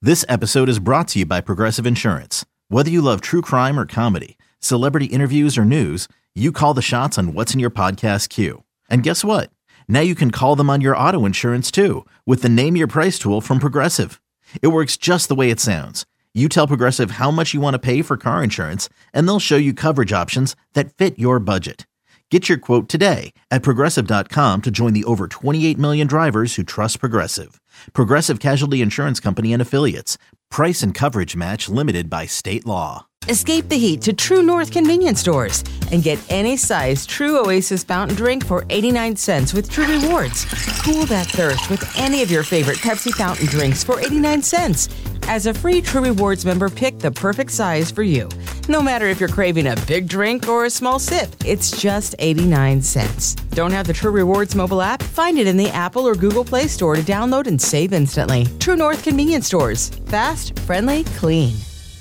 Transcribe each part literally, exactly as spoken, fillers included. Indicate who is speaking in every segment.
Speaker 1: This episode is brought to you by Progressive Insurance. Whether you love true crime or comedy, celebrity interviews or news, you call the shots on what's in your podcast queue. And guess what? Now you can call them on your auto insurance too with the Name Your Price tool from Progressive. It works just the way it sounds. You tell Progressive how much you want to pay for car insurance, and they'll show you coverage options that fit your budget. Get your quote today at Progressive dot com to join the over twenty-eight million drivers who trust Progressive. Progressive Casualty Insurance Company and Affiliates. Price and coverage match limited by state law.
Speaker 2: Escape the heat to True North convenience stores and get any size True Oasis fountain drink for eighty-nine cents with True Rewards. Cool that thirst with any of your favorite Pepsi fountain drinks for eighty-nine cents. As a free True Rewards member, pick the perfect size for you. No matter if you're craving a big drink or a small sip, it's just eighty-nine cents. Don't have the True Rewards mobile app? Find it in the Apple or Google Play Store to download and save instantly. True North convenience stores. Fast, friendly, clean.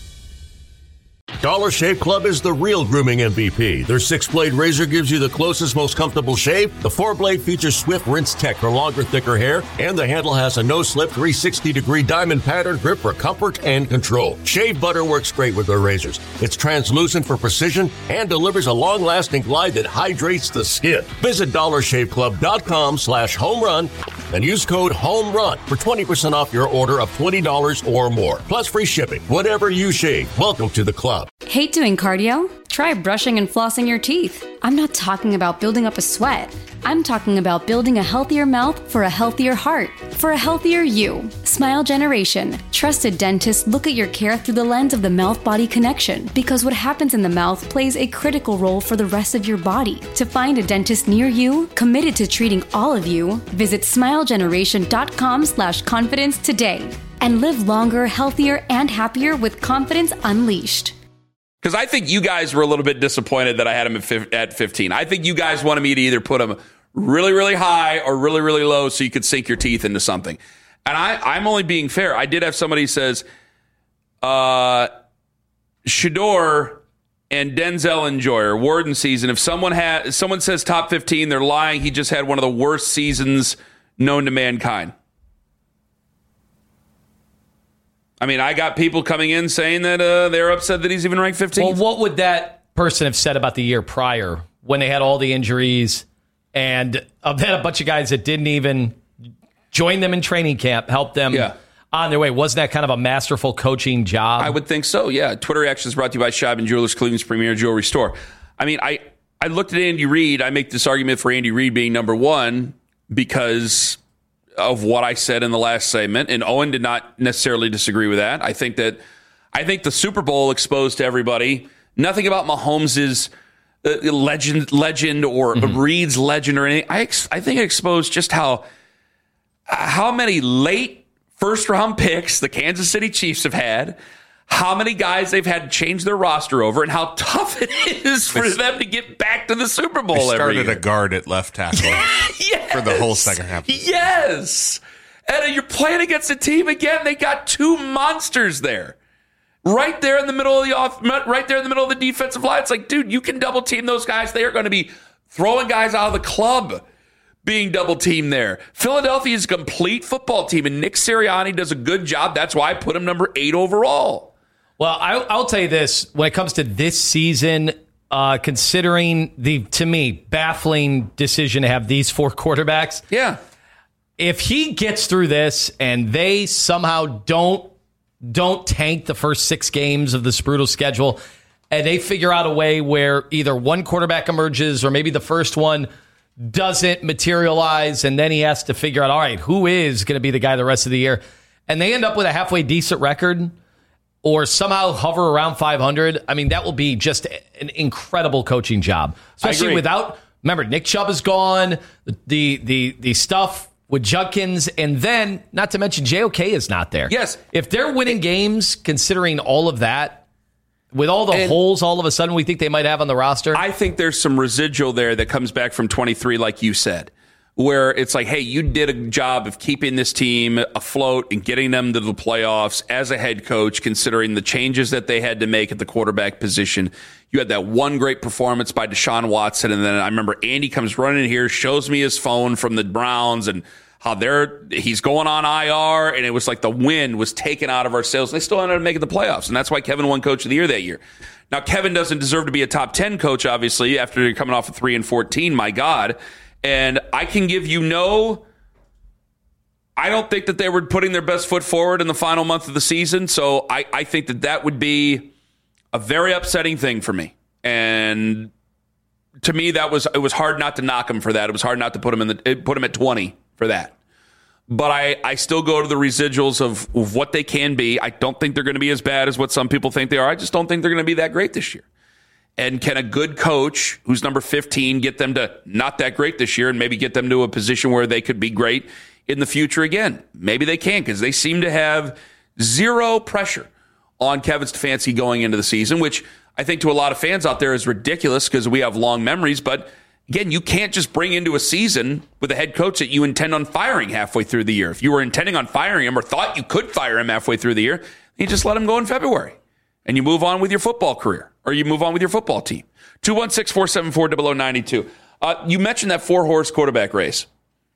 Speaker 3: Dollar Shave Club is the real grooming M V P. Their six-blade razor gives you the closest, most comfortable shave. The four-blade features Swift Rinse Tech for longer, thicker hair. And the handle has a no-slip three sixty degree diamond pattern grip for comfort and control. Shave butter works great with their razors. It's translucent for precision and delivers a long-lasting glide that hydrates the skin. Visit dollar shave club dot com slash home run and use code HOMERUN for twenty percent off your order of twenty dollars or more. Plus free shipping. Whatever you shave, welcome to the club.
Speaker 4: Hate doing cardio? Try brushing and flossing your teeth. I'm not talking about building up a sweat. I'm talking about building a healthier mouth for a healthier heart, for a healthier you. Smile Generation. Trusted dentists look at your care through the lens of the mouth-body connection, because what happens in the mouth plays a critical role for the rest of your body. To find a dentist near you, committed to treating all of you, visit smile generation dot com slash confidence today. And live longer, healthier, and happier with confidence unleashed.
Speaker 5: Because I think you guys were a little bit disappointed that I had him at fifteen. I think you guys wanted me to either put him really, really high or really, really low so you could sink your teeth into something. And I, I'm only being fair. I did have somebody who says, uh, Shedeur and Denzel Enjoyer, Warden season. If someone had, if someone says top fifteen, they're lying. He just had one of the worst seasons known to mankind. I mean, I got people coming in saying that uh, they're upset that he's even ranked fifteenth.
Speaker 6: Well, what would that person have said about the year prior when they had all the injuries and uh, they had a bunch of guys that didn't even join them in training camp, help them
Speaker 5: yeah.
Speaker 6: on their way? Wasn't that kind of a masterful coaching job?
Speaker 5: I would think so, yeah. Twitter Reaction is brought to you by Scheib and Jewelers, Cleveland's premier jewelry store. I mean, I, I looked at Andy Reid. I make this argument for Andy Reid being number one because of what I said in the last segment, and Owen did not necessarily disagree with that. I think that I think the Super Bowl exposed to everybody nothing about Mahomes' uh, legend, legend or mm-hmm. Reid's legend or anything. I ex- I think it exposed just how how many late first round picks the Kansas City Chiefs have had, how many guys they've had to change their roster over, and how tough it is for
Speaker 7: they,
Speaker 5: them to get back to the Super Bowl
Speaker 7: they
Speaker 5: every year.
Speaker 7: started a guard at left tackle
Speaker 5: yes.
Speaker 7: for the whole second half.
Speaker 5: Yes. And you're playing against a team again. They got two monsters there. Right there in the middle of the off, right there in the middle of the defensive line. It's like, dude, you can double team those guys. They are going to be throwing guys out of the club being double teamed there. Philadelphia is a complete football team, and Nick Sirianni does a good job. That's why I put him number eight overall.
Speaker 6: Well, I'll, I'll tell you this. When it comes to this season, uh, considering the, to me, baffling decision to have these four quarterbacks.
Speaker 5: Yeah.
Speaker 6: If he gets through this and they somehow don't don't tank the first six games of this brutal schedule, and they figure out a way where either one quarterback emerges or maybe the first one doesn't materialize, and then he has to figure out, all right, who is going to be the guy the rest of the year, and they end up with a halfway decent record, or somehow hover around five hundred, I mean, that will be just an incredible coaching job. Especially without, remember, Nick Chubb is gone, the the the stuff with Judkins, and then, not to mention, J O K is not there.
Speaker 5: Yes.
Speaker 6: If they're winning games, considering all of that, with all the and holes all of a sudden we think they might have on the roster.
Speaker 5: I think there's some residual there that comes back from twenty-three, like you said, where it's like, hey, you did a job of keeping this team afloat and getting them to the playoffs as a head coach, considering the changes that they had to make at the quarterback position. You had that one great performance by Deshaun Watson, and then I remember Andy comes running in here, shows me his phone from the Browns and how they're he's going on I R, and it was like the wind was taken out of our sails. And they still ended up making the playoffs, and that's why Kevin won Coach of the Year that year. Now, Kevin doesn't deserve to be a top ten coach, obviously, after coming off of three and fourteen. My God, and I can give you no. I don't think that they were putting their best foot forward in the final month of the season, so I, I think that that would be a very upsetting thing for me. And to me, that was it was hard not to knock him for that. It was hard not to put him in the put him at twenty for that. But I, I still go to the residuals of, of what they can be. I don't think they're going to be as bad as what some people think they are. I just don't think they're going to be that great this year. And can a good coach who's number fifteen get them to not that great this year and maybe get them to a position where they could be great in the future again? Maybe they can, because they seem to have zero pressure on Kevin Stefanski going into the season, which I think to a lot of fans out there is ridiculous because we have long memories. But again, you can't just bring into a season with a head coach that you intend on firing halfway through the year. If you were intending on firing him or thought you could fire him halfway through the year, you just let him go in February and you move on with your football career, or you move on with your football team. two one six, four seven four, zero zero nine two. Uh, you mentioned that four-horse quarterback race.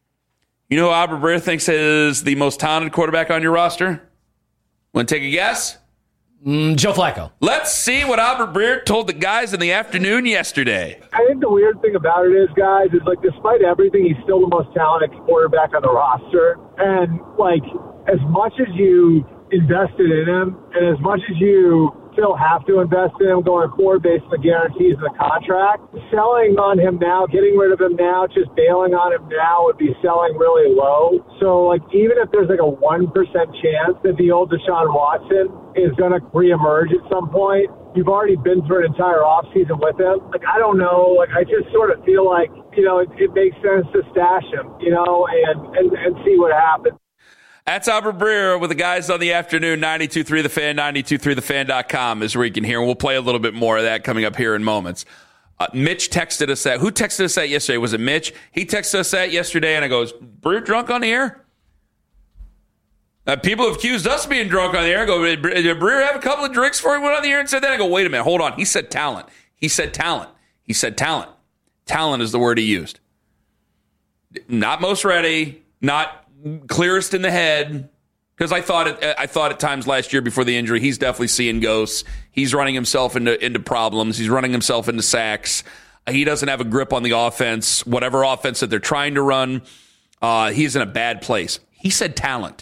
Speaker 5: You know who Albert Breer thinks is the most talented quarterback on your roster? Want to take a guess?
Speaker 6: Mm, Joe Flacco.
Speaker 5: Let's see what Albert Breer told the guys in the afternoon yesterday.
Speaker 8: I think the weird thing about it is, guys, is like despite everything, he's still the most talented quarterback on the roster. And like as much as you invested in him, and as much as you still have to invest in him going forward based on the guarantees of the contract, selling on him now, getting rid of him now, just bailing on him now would be selling really low. So, like, even if there's like a one percent chance that the old Deshaun Watson is going to reemerge at some point, you've already been through an entire offseason with him. Like, I don't know. Like, I just sort of feel like, you know, it, it makes sense to stash him, you know, and, and, and see what happens.
Speaker 5: That's Albert Breer with the guys on the afternoon. Ninety-two three The Fan, ninety-two three the fan dot com is where you can hear. And we'll play a little bit more of that coming up here in moments. Uh, Mitch texted us that. Who texted us that yesterday? Was it Mitch? He texted us that yesterday, and I goes, Breer drunk on the air? Uh, people have accused us of being drunk on the air. I go, did Breer have a couple of drinks before he went on the air and said that? I go, wait a minute, hold on. He said talent. He said talent. He said talent. Talent is the word he used. Not most ready, not clearest in the head, because I thought it, I thought at times last year before the injury, he's definitely seeing ghosts. He's running himself into into problems. He's running himself into sacks. He doesn't have a grip on the offense, whatever offense that they're trying to run. Uh, he's in a bad place. He said talent.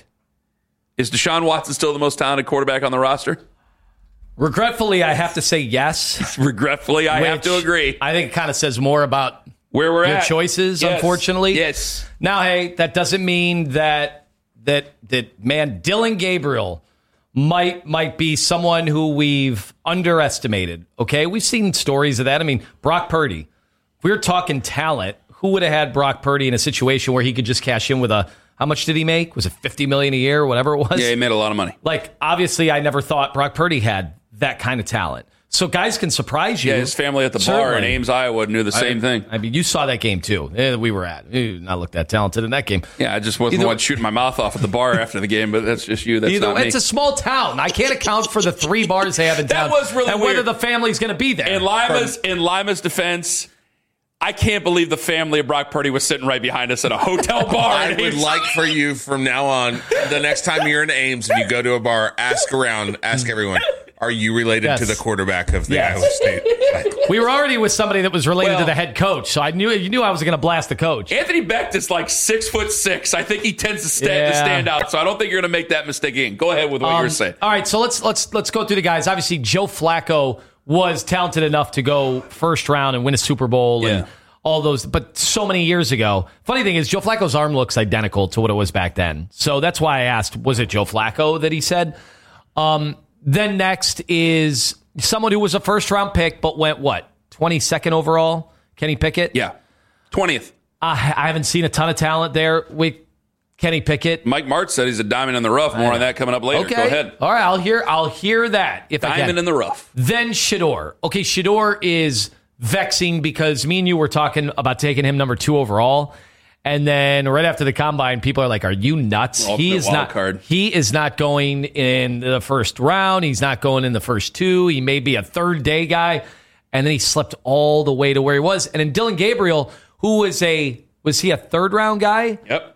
Speaker 5: Is Deshaun Watson still the most talented quarterback on the roster?
Speaker 6: Regretfully, I have to say yes.
Speaker 5: Regretfully, I have to agree.
Speaker 6: I think it kind of says more about
Speaker 5: where we're
Speaker 6: your
Speaker 5: at.
Speaker 6: choices,
Speaker 5: yes.
Speaker 6: unfortunately.
Speaker 5: Yes.
Speaker 6: Now, hey, that doesn't mean that that that man Dillon Gabriel might might be someone who we've underestimated. Okay, we've seen stories of that. I mean, Brock Purdy. If we were talking talent, who would have had Brock Purdy in a situation where he could just cash in with a how much did he make? Was it fifty million dollars a year or whatever it was?
Speaker 5: Yeah, he made a lot of money.
Speaker 6: Like, obviously, I never thought Brock Purdy had that kind of talent. So guys can surprise you.
Speaker 5: Yeah, his family at the
Speaker 6: Certainly.
Speaker 5: bar in Ames, Iowa knew the same
Speaker 6: I,
Speaker 5: thing.
Speaker 6: I mean, you saw that game too. Eh, we were at. You not look that talented in that game.
Speaker 5: Yeah, I just wasn't
Speaker 6: Either,
Speaker 5: the one shooting my mouth off at the bar after the game, but that's just you. That's
Speaker 6: either,
Speaker 5: not me.
Speaker 6: It's a small town. I can't account for the three bars they have in town.
Speaker 5: That was really
Speaker 6: and
Speaker 5: weird.
Speaker 6: whether the family's going to be there.
Speaker 5: In Lima's, in Lima's defense, I can't believe the family of Brock Purdy was sitting right behind us at a hotel bar.
Speaker 7: I would like for you from now on, the next time you're in Ames and you go to a bar, ask around, ask everyone, are you related
Speaker 6: Yes.
Speaker 7: to the quarterback of the
Speaker 6: Yes.
Speaker 7: Iowa State?
Speaker 6: We were already with somebody that was related
Speaker 5: Well-
Speaker 6: to the head coach, so I knew you knew I was going to blast the coach.
Speaker 5: Anthony Becht is like six foot six. I think he tends to stand,
Speaker 6: Yeah.
Speaker 5: to stand out, so I don't think you're going to make that mistake again. Go ahead with what
Speaker 6: Um,
Speaker 5: you're saying.
Speaker 6: All right, so let's let's let's go through the guys. Obviously, Joe Flacco was talented enough to go first round and win a Super Bowl
Speaker 5: Yeah.
Speaker 6: and all those, but so many years ago. Funny thing is, Joe Flacco's arm looks identical to what it was back then. So that's why I asked, was it Joe Flacco that he said? Um, then next is someone who was a first round pick, but went what, twenty-second overall? Kenny Pickett?
Speaker 5: Yeah, twentieth.
Speaker 6: Uh, I haven't seen a ton of talent there with Kenny Pickett.
Speaker 5: Mike Martz said he's a diamond in the rough. More on that coming up later.
Speaker 6: Okay.
Speaker 5: Go ahead.
Speaker 6: All right, I'll hear I'll hear that if I
Speaker 5: Diamond
Speaker 6: can.
Speaker 5: in the rough.
Speaker 6: Then Shador. Okay, Shador is vexing because me and you were talking about taking him number two overall. And then right after the combine, people are like, are you nuts?
Speaker 5: Ultimate
Speaker 6: he is
Speaker 5: wild
Speaker 6: not
Speaker 5: card.
Speaker 6: He is not going in the first round. He's not going in the first two. He may be a third day guy. And then he slept all the way to where he was. And then Dillon Gabriel, who was a was he a third round guy?
Speaker 5: Yep.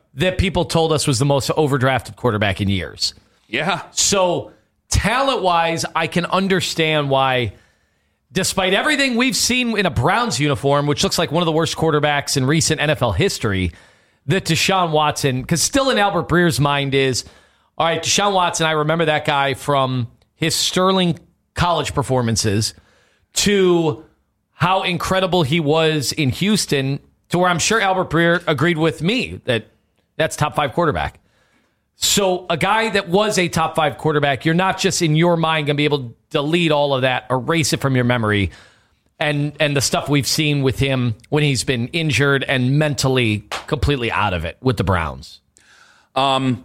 Speaker 6: that people told us was the most overdrafted quarterback in years.
Speaker 5: Yeah.
Speaker 6: So talent-wise, I can understand why, despite everything we've seen in a Browns uniform, which looks like one of the worst quarterbacks in recent N F L history, that Deshaun Watson, because still in Albert Breer's mind is, all right, Deshaun Watson, I remember that guy from his sterling college performances to how incredible he was in Houston, to where I'm sure Albert Breer agreed with me that that's top five quarterback. So a guy that was a top five quarterback, you're not just in your mind going to be able to delete all of that, erase it from your memory, and and the stuff we've seen with him when he's been injured and mentally completely out of it with the Browns.
Speaker 5: Um,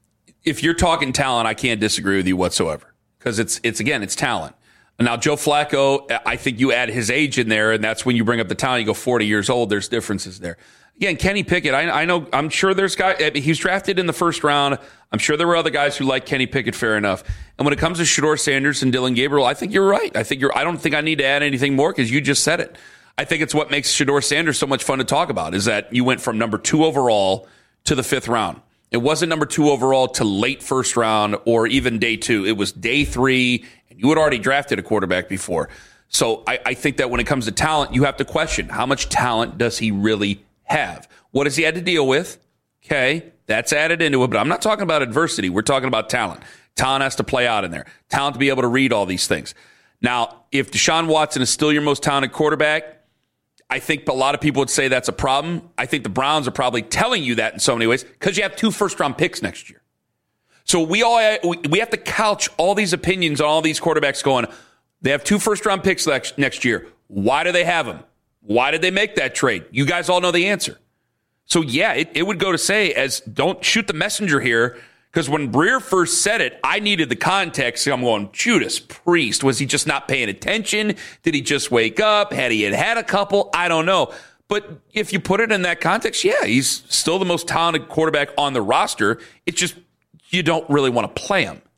Speaker 5: if you're talking talent, I can't disagree with you whatsoever, because it's it's again, it's talent. Now, Joe Flacco, I think you add his age in there, and that's when you bring up the talent. You go forty years old. There's differences there. Again, Kenny Pickett, I, I know, I'm sure there's guys, he was drafted in the first round. I'm sure there were other guys who like Kenny Pickett, fair enough. And when it comes to Shedeur Sanders and Dylan Gabriel, I think you're right. I think you're, I don't think I need to add anything more because you just said it. I think it's what makes Shedeur Sanders so much fun to talk about is that you went from number two overall to the fifth round. It wasn't number two overall to late first round or even day two. It was day three, and you had already drafted a quarterback before. So I, I think that when it comes to talent, you have to question how much talent does he really have? What has he had to deal with? Okay, that's added into it, but I'm not talking about adversity. We're talking about talent. Talent has to play out in there. Talent to be able to read all these things. Now, if Deshaun Watson is still your most talented quarterback, I think a lot of people would say that's a problem. I think the Browns are probably telling you that in so many ways because you have two first-round picks next year. So we all we have to couch all these opinions on all these quarterbacks going, they have two first-round picks next year. Why do they have them? Why did they make that trade? You guys all know the answer. So, yeah, it, it would go to say, as don't shoot the messenger here, because when Breer first said it, I needed the context. I'm going, Judas Priest, was he just not paying attention? Did he just wake up? Had he had, had a couple? I don't know. But if you put it in that context, yeah, he's still the most talented quarterback on the roster. It's just you don't really want to play him.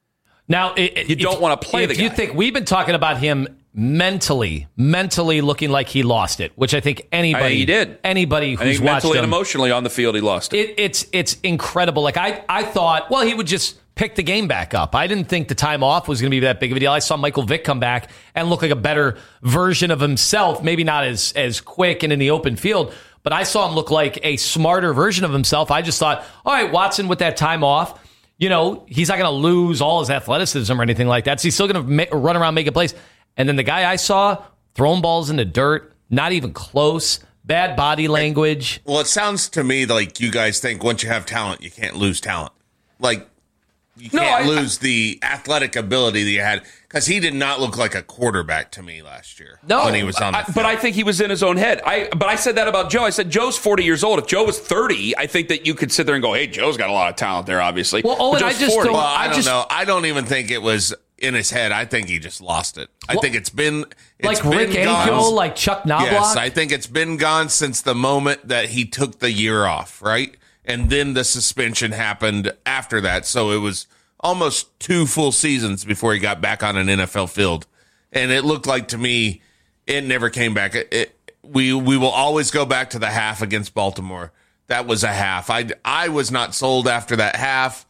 Speaker 6: Now, it,
Speaker 5: you don't want to play the guy.
Speaker 6: If you think we've been talking about him mentally, mentally looking like he lost it, which I think anybody,
Speaker 5: I think he did.
Speaker 6: Anybody who's
Speaker 5: I think
Speaker 6: watched
Speaker 5: mentally
Speaker 6: him,
Speaker 5: and emotionally on the field, he lost it.
Speaker 6: it. It's it's incredible. Like I, I thought, well, he would just pick the game back up. I didn't think the time off was going to be that big of a deal. I saw Michael Vick come back and look like a better version of himself. Maybe not as as quick and in the open field, but I saw him look like a smarter version of himself. I just thought, all right, Watson with that time off. You know, he's not going to lose all his athleticism or anything like that. So he's still going to ma- run around making plays. And then the guy I saw throwing balls in the dirt, not even close, bad body language.
Speaker 7: Well, it sounds to me like you guys think once you have talent, you can't lose talent. Like, you
Speaker 5: no,
Speaker 7: can't
Speaker 5: I,
Speaker 7: lose I, the athletic ability that you had. Because he did not look like a quarterback to me last year.
Speaker 5: No,
Speaker 7: when he was on the
Speaker 5: I,
Speaker 7: field.
Speaker 5: But I think he was in his own head. I But I said that about Joe. I said, Joe's forty years old. If Joe was thirty, I think that you could sit there and go, hey, Joe's got a lot of talent there, obviously.
Speaker 6: Well, Owen, I just
Speaker 5: forty.
Speaker 6: don't,
Speaker 7: Well, I,
Speaker 6: I
Speaker 7: don't
Speaker 6: just,
Speaker 7: know. I don't even think it was in his head. I think he just lost it. I
Speaker 6: well,
Speaker 7: think it's been it's
Speaker 6: like
Speaker 7: been
Speaker 6: Rick
Speaker 7: gone.
Speaker 6: Ankiel, like Chuck Knobloch.
Speaker 7: Yes, I think it's been gone since the moment that he took the year off, right? And then the suspension happened after that. So it was almost two full seasons before he got back on an N F L field. And it looked like to me, it never came back. It, it, we we will always go back to the half against Baltimore. That was a half. I, I was not sold after that half.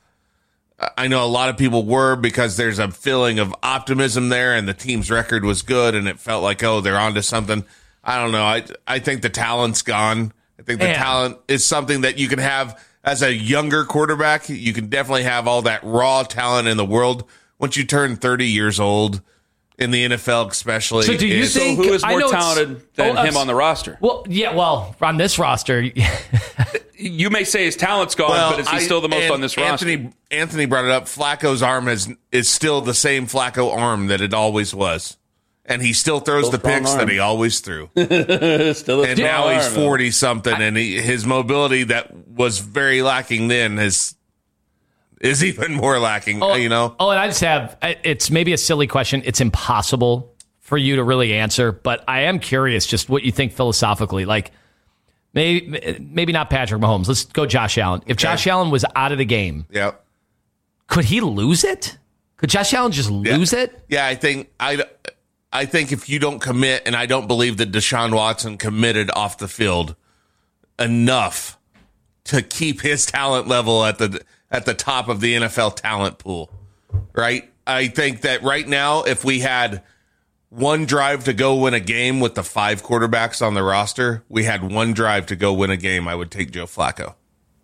Speaker 7: I know a lot of people were because there's a feeling of optimism there and the team's record was good and it felt like, oh, they're onto something. I don't know. I I think the talent's gone. I think the
Speaker 6: Man.
Speaker 7: talent is something that you can have as a younger quarterback. You can definitely have all that raw talent in the world. Once you turn thirty years old, in the N F L especially.
Speaker 6: So do you
Speaker 5: So
Speaker 6: think,
Speaker 5: who is
Speaker 6: I
Speaker 5: more
Speaker 6: know it's-
Speaker 5: talented than
Speaker 6: oh,
Speaker 5: him on the roster?
Speaker 6: Well, yeah, well, on this roster.
Speaker 5: You may say his talent's gone, but is he
Speaker 7: I-
Speaker 5: still the most
Speaker 7: and
Speaker 5: on this roster?
Speaker 7: Anthony, Anthony brought it up. Flacco's arm is is still the same Flacco arm that it always was. And he still throws
Speaker 5: Still
Speaker 7: the picks
Speaker 5: strong
Speaker 7: that
Speaker 5: arm.
Speaker 7: he always threw.
Speaker 5: Still a
Speaker 7: And
Speaker 5: strong
Speaker 7: now he's
Speaker 5: arm,
Speaker 7: forty-something, and he, his mobility that was very lacking then is, is even more lacking,
Speaker 6: Oh,
Speaker 7: you know?
Speaker 6: Oh, and I just have, it's maybe a silly question. It's impossible for you to really answer, but I am curious just what you think philosophically. Like, maybe maybe not Patrick Mahomes. Let's go Josh Allen. If
Speaker 7: Okay.
Speaker 6: Josh Allen was out of the game,
Speaker 7: Yep.
Speaker 6: could he lose it? Could Josh Allen just lose
Speaker 7: yeah.
Speaker 6: it?
Speaker 7: Yeah, I think I, I think if you don't commit, and I don't believe that Deshaun Watson committed off the field enough to keep his talent level at the at the top of the N F L talent pool, right? I think that right now, if we had one drive to go win a game with the five quarterbacks on the roster, we had one drive to go win a game, I would take Joe Flacco.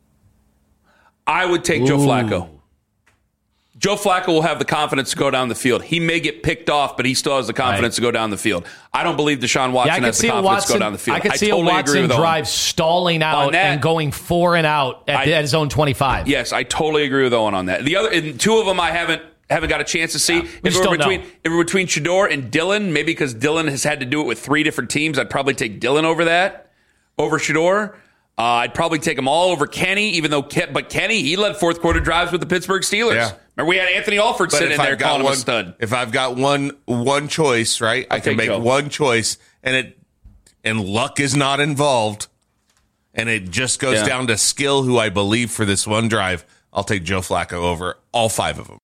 Speaker 5: I would take Ooh. Joe Flacco. Joe Flacco will have the confidence to go down the field. He may get picked off, but he still has the confidence right. to go down the field. I don't believe Deshaun Watson yeah, has the confidence
Speaker 6: Watson,
Speaker 5: to go down the field.
Speaker 6: I could
Speaker 5: I
Speaker 6: see
Speaker 5: totally
Speaker 6: a Watson drive stalling out that, and going four and out at, I, at his own twenty-five.
Speaker 5: Yes, I totally agree with Owen on that. The other, and two of them I haven't haven't got a chance to see. Yeah, if, it were between, if it were between Shedeur and Dylan, maybe because Dylan has had to do it with three different teams, I'd probably take Dylan over that, over Shedeur. Uh, I'd probably take them all over Kenny, even though, Ke- but Kenny, he led fourth quarter drives with the Pittsburgh Steelers. Yeah. Remember, we had Anthony Alford but sitting in there calling
Speaker 7: one,
Speaker 5: him a stud.
Speaker 7: If I've got one one choice, right, I'll I can make Joe. one choice, and it and luck is not involved, and it just goes yeah. down to skill, who I believe for this one drive, I'll take Joe Flacco over all five of them.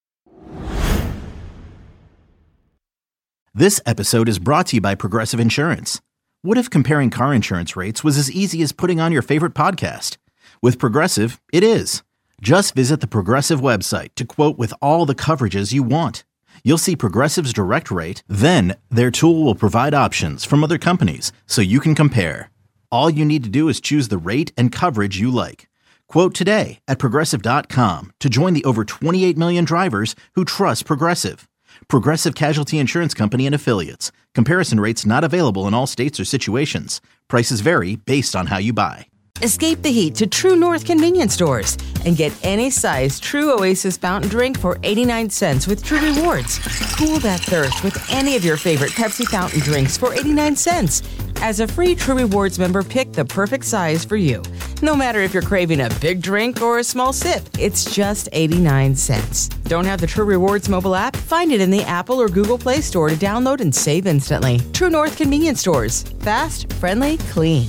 Speaker 1: This episode is brought to you by Progressive Insurance. What if comparing car insurance rates was as easy as putting on your favorite podcast? With Progressive, it is. Just visit the Progressive website to quote with all the coverages you want. You'll see Progressive's direct rate, then their tool will provide options from other companies so you can compare. All you need to do is choose the rate and coverage you like. Quote today at Progressive dot com to join the over twenty-eight million drivers who trust Progressive. Progressive Casualty Insurance Company and Affiliates. Comparison rates not available in all states or situations. Prices vary based on how you buy.
Speaker 2: Escape the heat to True North convenience stores and get any size True Oasis fountain drink for eighty-nine cents with True Rewards. Cool that thirst with any of your favorite Pepsi fountain drinks for eighty-nine cents. As a free True Rewards member, pick the perfect size for you. No matter if you're craving a big drink or a small sip, it's just eighty-nine cents. Don't have the True Rewards mobile app? Find it in the Apple or Google Play Store to download and save instantly. True North convenience stores. Fast, friendly, clean.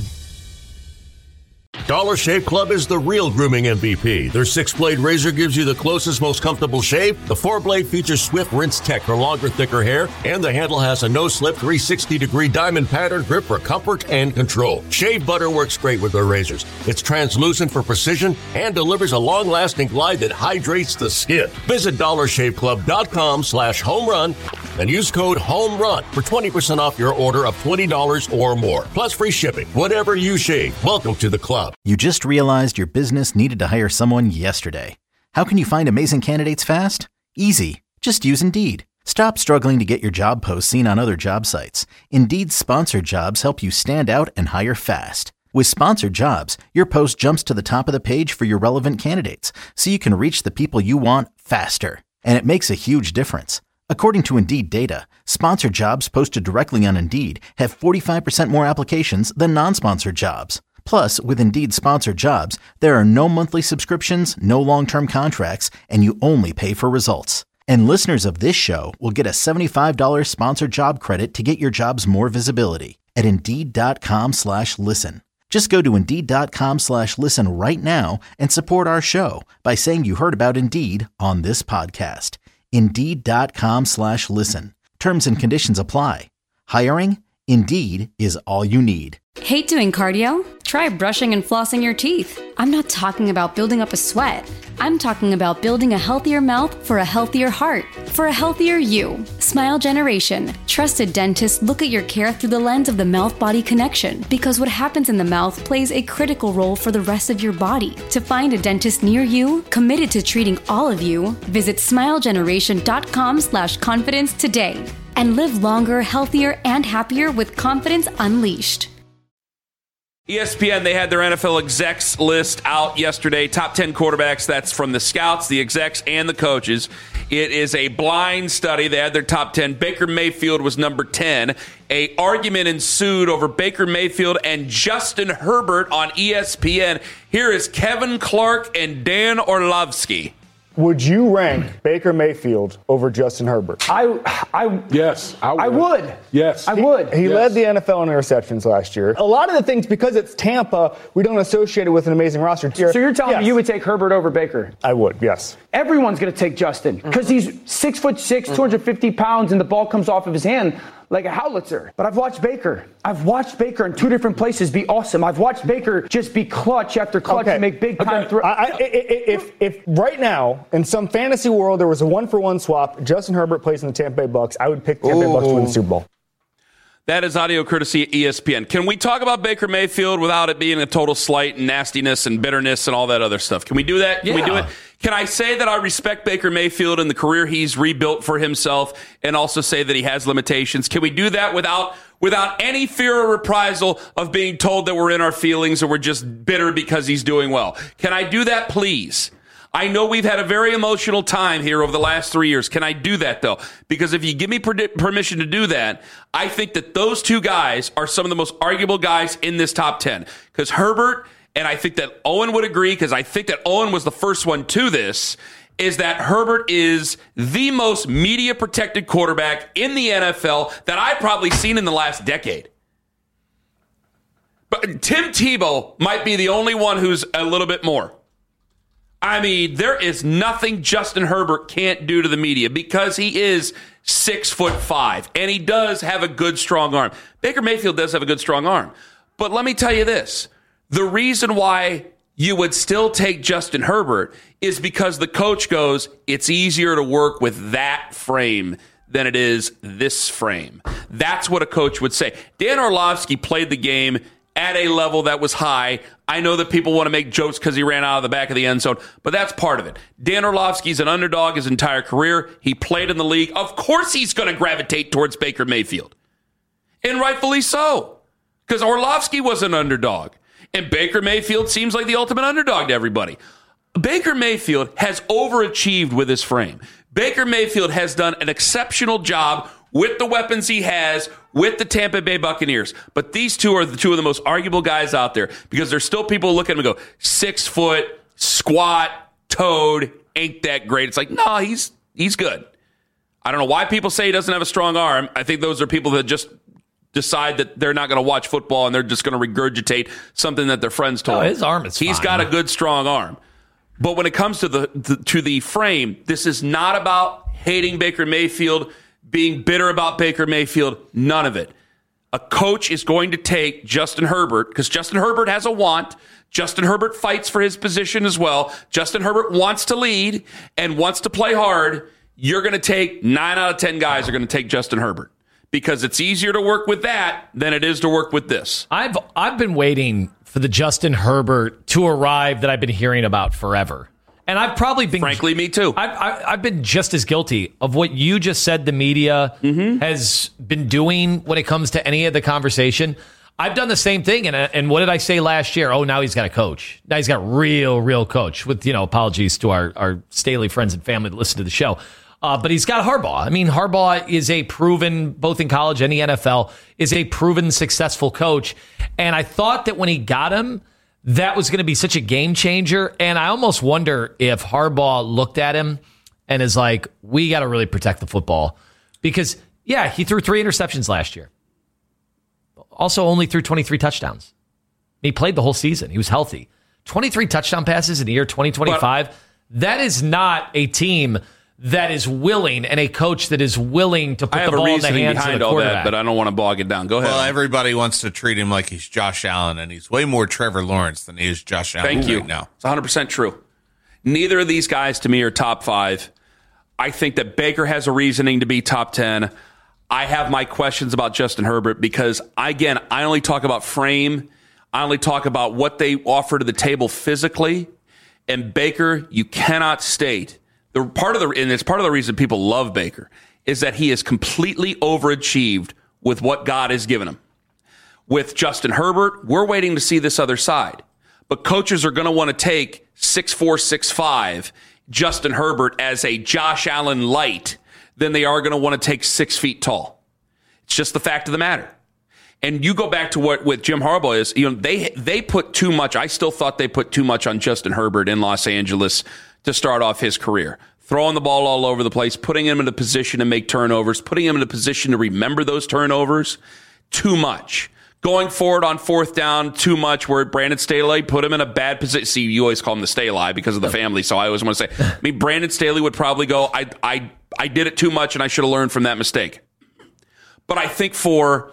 Speaker 3: Dollar Shave Club is the real grooming M V P. Their six-blade razor gives you the closest, most comfortable shave. The four-blade features Swift Rinse Tech for longer, thicker hair, and the handle has a no-slip three sixty degree diamond pattern grip for comfort and control. Shave butter works great with their razors. It's translucent for precision and delivers a long-lasting glide that hydrates the skin. Visit dollar shave club dot com slash home run and use code HOMERUN for twenty percent off your order of twenty dollars or more, plus free shipping. Whatever you shave, welcome to the club.
Speaker 1: You just realized your business needed to hire someone yesterday. How can you find amazing candidates fast? Easy. Just use Indeed. Stop struggling to get your job posts seen on other job sites. Indeed's sponsored jobs help you stand out and hire fast. With sponsored jobs, your post jumps to the top of the page for your relevant candidates, so you can reach the people you want faster. And it makes a huge difference. According to Indeed data, sponsored jobs posted directly on Indeed have forty-five percent more applications than non-sponsored jobs. Plus, with Indeed sponsored jobs, there are no monthly subscriptions, no long-term contracts, and you only pay for results. And listeners of this show will get a seventy-five dollars sponsored job credit to get your jobs more visibility at Indeed.com slash listen. Just go to Indeed.com slash listen right now and support our show by saying you heard about Indeed on this podcast. Indeed.com slash listen. Terms and conditions apply. Hiring? Indeed is all you need.
Speaker 4: Hate doing cardio? Try brushing and flossing your teeth. I'm not talking about building up a sweat. I'm talking about building a healthier mouth for a healthier heart, for a healthier you. Smile Generation. Trusted dentists look at your care through the lens of the mouth-body connection, because what happens in the mouth plays a critical role for the rest of your body. To find a dentist near you, committed to treating all of you, visit smilegeneration.com slash confidence today. And live longer, healthier, and happier with confidence unleashed.
Speaker 5: E S P N, they had their N F L execs list out yesterday. Top ten quarterbacks. That's from the scouts, the execs, and the coaches. It is a blind study. They had their top ten. Baker Mayfield was number ten. A argument ensued over Baker Mayfield and Justin Herbert on E S P N. Here is Kevin Clark and Dan Orlovsky.
Speaker 9: Would you rank Baker Mayfield over Justin Herbert?
Speaker 10: I, I,
Speaker 11: yes, I would.
Speaker 10: I would.
Speaker 11: Yes,
Speaker 10: I would.
Speaker 9: He, he
Speaker 11: yes.
Speaker 9: led the N F L in interceptions last year. A lot of the things, because it's Tampa, we don't associate it with an amazing roster.
Speaker 10: So you're telling
Speaker 9: yes.
Speaker 10: me you would take Herbert over Baker?
Speaker 9: I would, yes.
Speaker 10: Everyone's going to take Justin because he's six foot six, two hundred fifty pounds, and the ball comes off of his hand. like a howitzer. But I've watched Baker. I've watched Baker in two different places be awesome. I've watched Baker just be clutch after clutch
Speaker 9: okay.
Speaker 10: and make big time
Speaker 9: okay.
Speaker 10: throws.
Speaker 9: I, I, if, if right now, in some fantasy world, there was a one-for-one swap, Justin Herbert plays in the Tampa Bay Bucks, I would pick Tampa Bay Bucks to win the Super Bowl.
Speaker 5: That is audio courtesy of E S P N. Can we talk about Baker Mayfield without it being a total slight and nastiness and bitterness and all that other stuff? Can we do that? Can
Speaker 6: yeah.
Speaker 5: we do it? Can I say that I respect Baker Mayfield and the career he's rebuilt for himself and also say that he has limitations? Can we do that without without any fear or reprisal of being told that we're in our feelings or we're just bitter because he's doing well? Can I do that, please? I know we've had a very emotional time here over the last three years. Can I do that, though? Because if you give me per- permission to do that, I think that those two guys are some of the most arguable guys in this top ten. Because Herbert, and I think that Owen would agree, because I think that Owen was the first one to this, is that Herbert is the most media-protected quarterback in the N F L that I've probably seen in the last decade. But Tim Tebow might be the only one who's a little bit more. I mean, there is nothing Justin Herbert can't do to the media because he is six foot five and he does have a good, strong arm. Baker Mayfield does have a good, strong arm. But let me tell you this. The reason why you would still take Justin Herbert is because the coach goes, it's easier to work with that frame than it is this frame. That's what a coach would say. Dan Orlovsky played the game at a level that was high. I know that people want to make jokes because he ran out of the back of the end zone, but that's part of it. Dan Orlovsky's an underdog his entire career. He played in the league. Of course he's going to gravitate towards Baker Mayfield. And rightfully so, because Orlovsky was an underdog. And Baker Mayfield seems like the ultimate underdog to everybody. Baker Mayfield has overachieved with his frame. Baker Mayfield has done an exceptional job with the weapons he has with the Tampa Bay Buccaneers. But these two are the two of the most arguable guys out there because there's still people who look at him and go, six foot, squat, toad, ain't that great. It's like, no, he's he's good. I don't know why people say he doesn't have a strong arm. I think those are people that just decide that they're not going to watch football and they're just going to regurgitate something that their friends told
Speaker 6: no,
Speaker 5: him.
Speaker 6: His arm is
Speaker 5: He's
Speaker 6: fine.
Speaker 5: got a good, strong arm. But when it comes to the, the to the frame, this is not about hating Baker Mayfield, being bitter about Baker Mayfield, none of it. A coach is going to take Justin Herbert, because Justin Herbert has a want. Justin Herbert fights for his position as well. Justin Herbert wants to lead and wants to play hard. You're going to take nine out of ten guys are going to take Justin Herbert because it's easier to work with that than it is to work with this.
Speaker 6: I've I've been waiting for the Justin Herbert to arrive that I've been hearing about forever. And I've probably been...
Speaker 5: Frankly, me too.
Speaker 6: I've, I've, I've been just as guilty of what you just said the media mm-hmm. has been doing when it comes to any of the conversation. I've done the same thing. And, and what did I say last year? Oh, now he's got a coach. Now he's got a real, real coach. With, you know, apologies to our, our Staley friends and family that listen to the show. Uh, but he's got Harbaugh. I mean, Harbaugh is a proven, both in college and the N F L, is a proven successful coach. And I thought that when he got him, that was going to be such a game changer. And I almost wonder if Harbaugh looked at him and is like, we got to really protect the football. Because, yeah, he threw three interceptions last year. Also only threw twenty-three touchdowns. He played the whole season. He was healthy. twenty-three touchdown passes in the year twenty twenty-five. But that is not a team that is willing and a coach that is willing to put the ball in the hands of the quarterback.
Speaker 5: That, but I don't want to bog it down. Go ahead.
Speaker 7: Well, everybody wants to treat him like he's Josh Allen, and he's way more Trevor Lawrence than he is Josh Allen.
Speaker 5: Thank you.
Speaker 7: Right now.
Speaker 5: It's one hundred percent true. Neither of these guys, to me, are top five. I think that Baker has a reasoning to be top ten. I have my questions about Justin Herbert because, again, I only talk about frame. I only talk about what they offer to the table physically. And Baker, you cannot state... The part of the and it's part of the reason people love Baker is that he is completely overachieved with what God has given him. With Justin Herbert, we're waiting to see this other side. But coaches are going to want to take six four, six five Justin Herbert as a Josh Allen light than they are going to want to take six feet tall. It's just the fact of the matter. And you go back to what with Jim Harbaugh is, you know, they they put too much. I still thought they put too much on Justin Herbert in Los Angeles to start off his career. Throwing the ball all over the place, putting him in a position to make turnovers, putting him in a position to remember those turnovers, too much. Going forward on fourth down, too much, where Brandon Staley put him in a bad position. See, you always call him the Staley because of the family, so I always want to say, I mean, Brandon Staley would probably go, I, I, I did it too much and I should have learned from that mistake. But I think for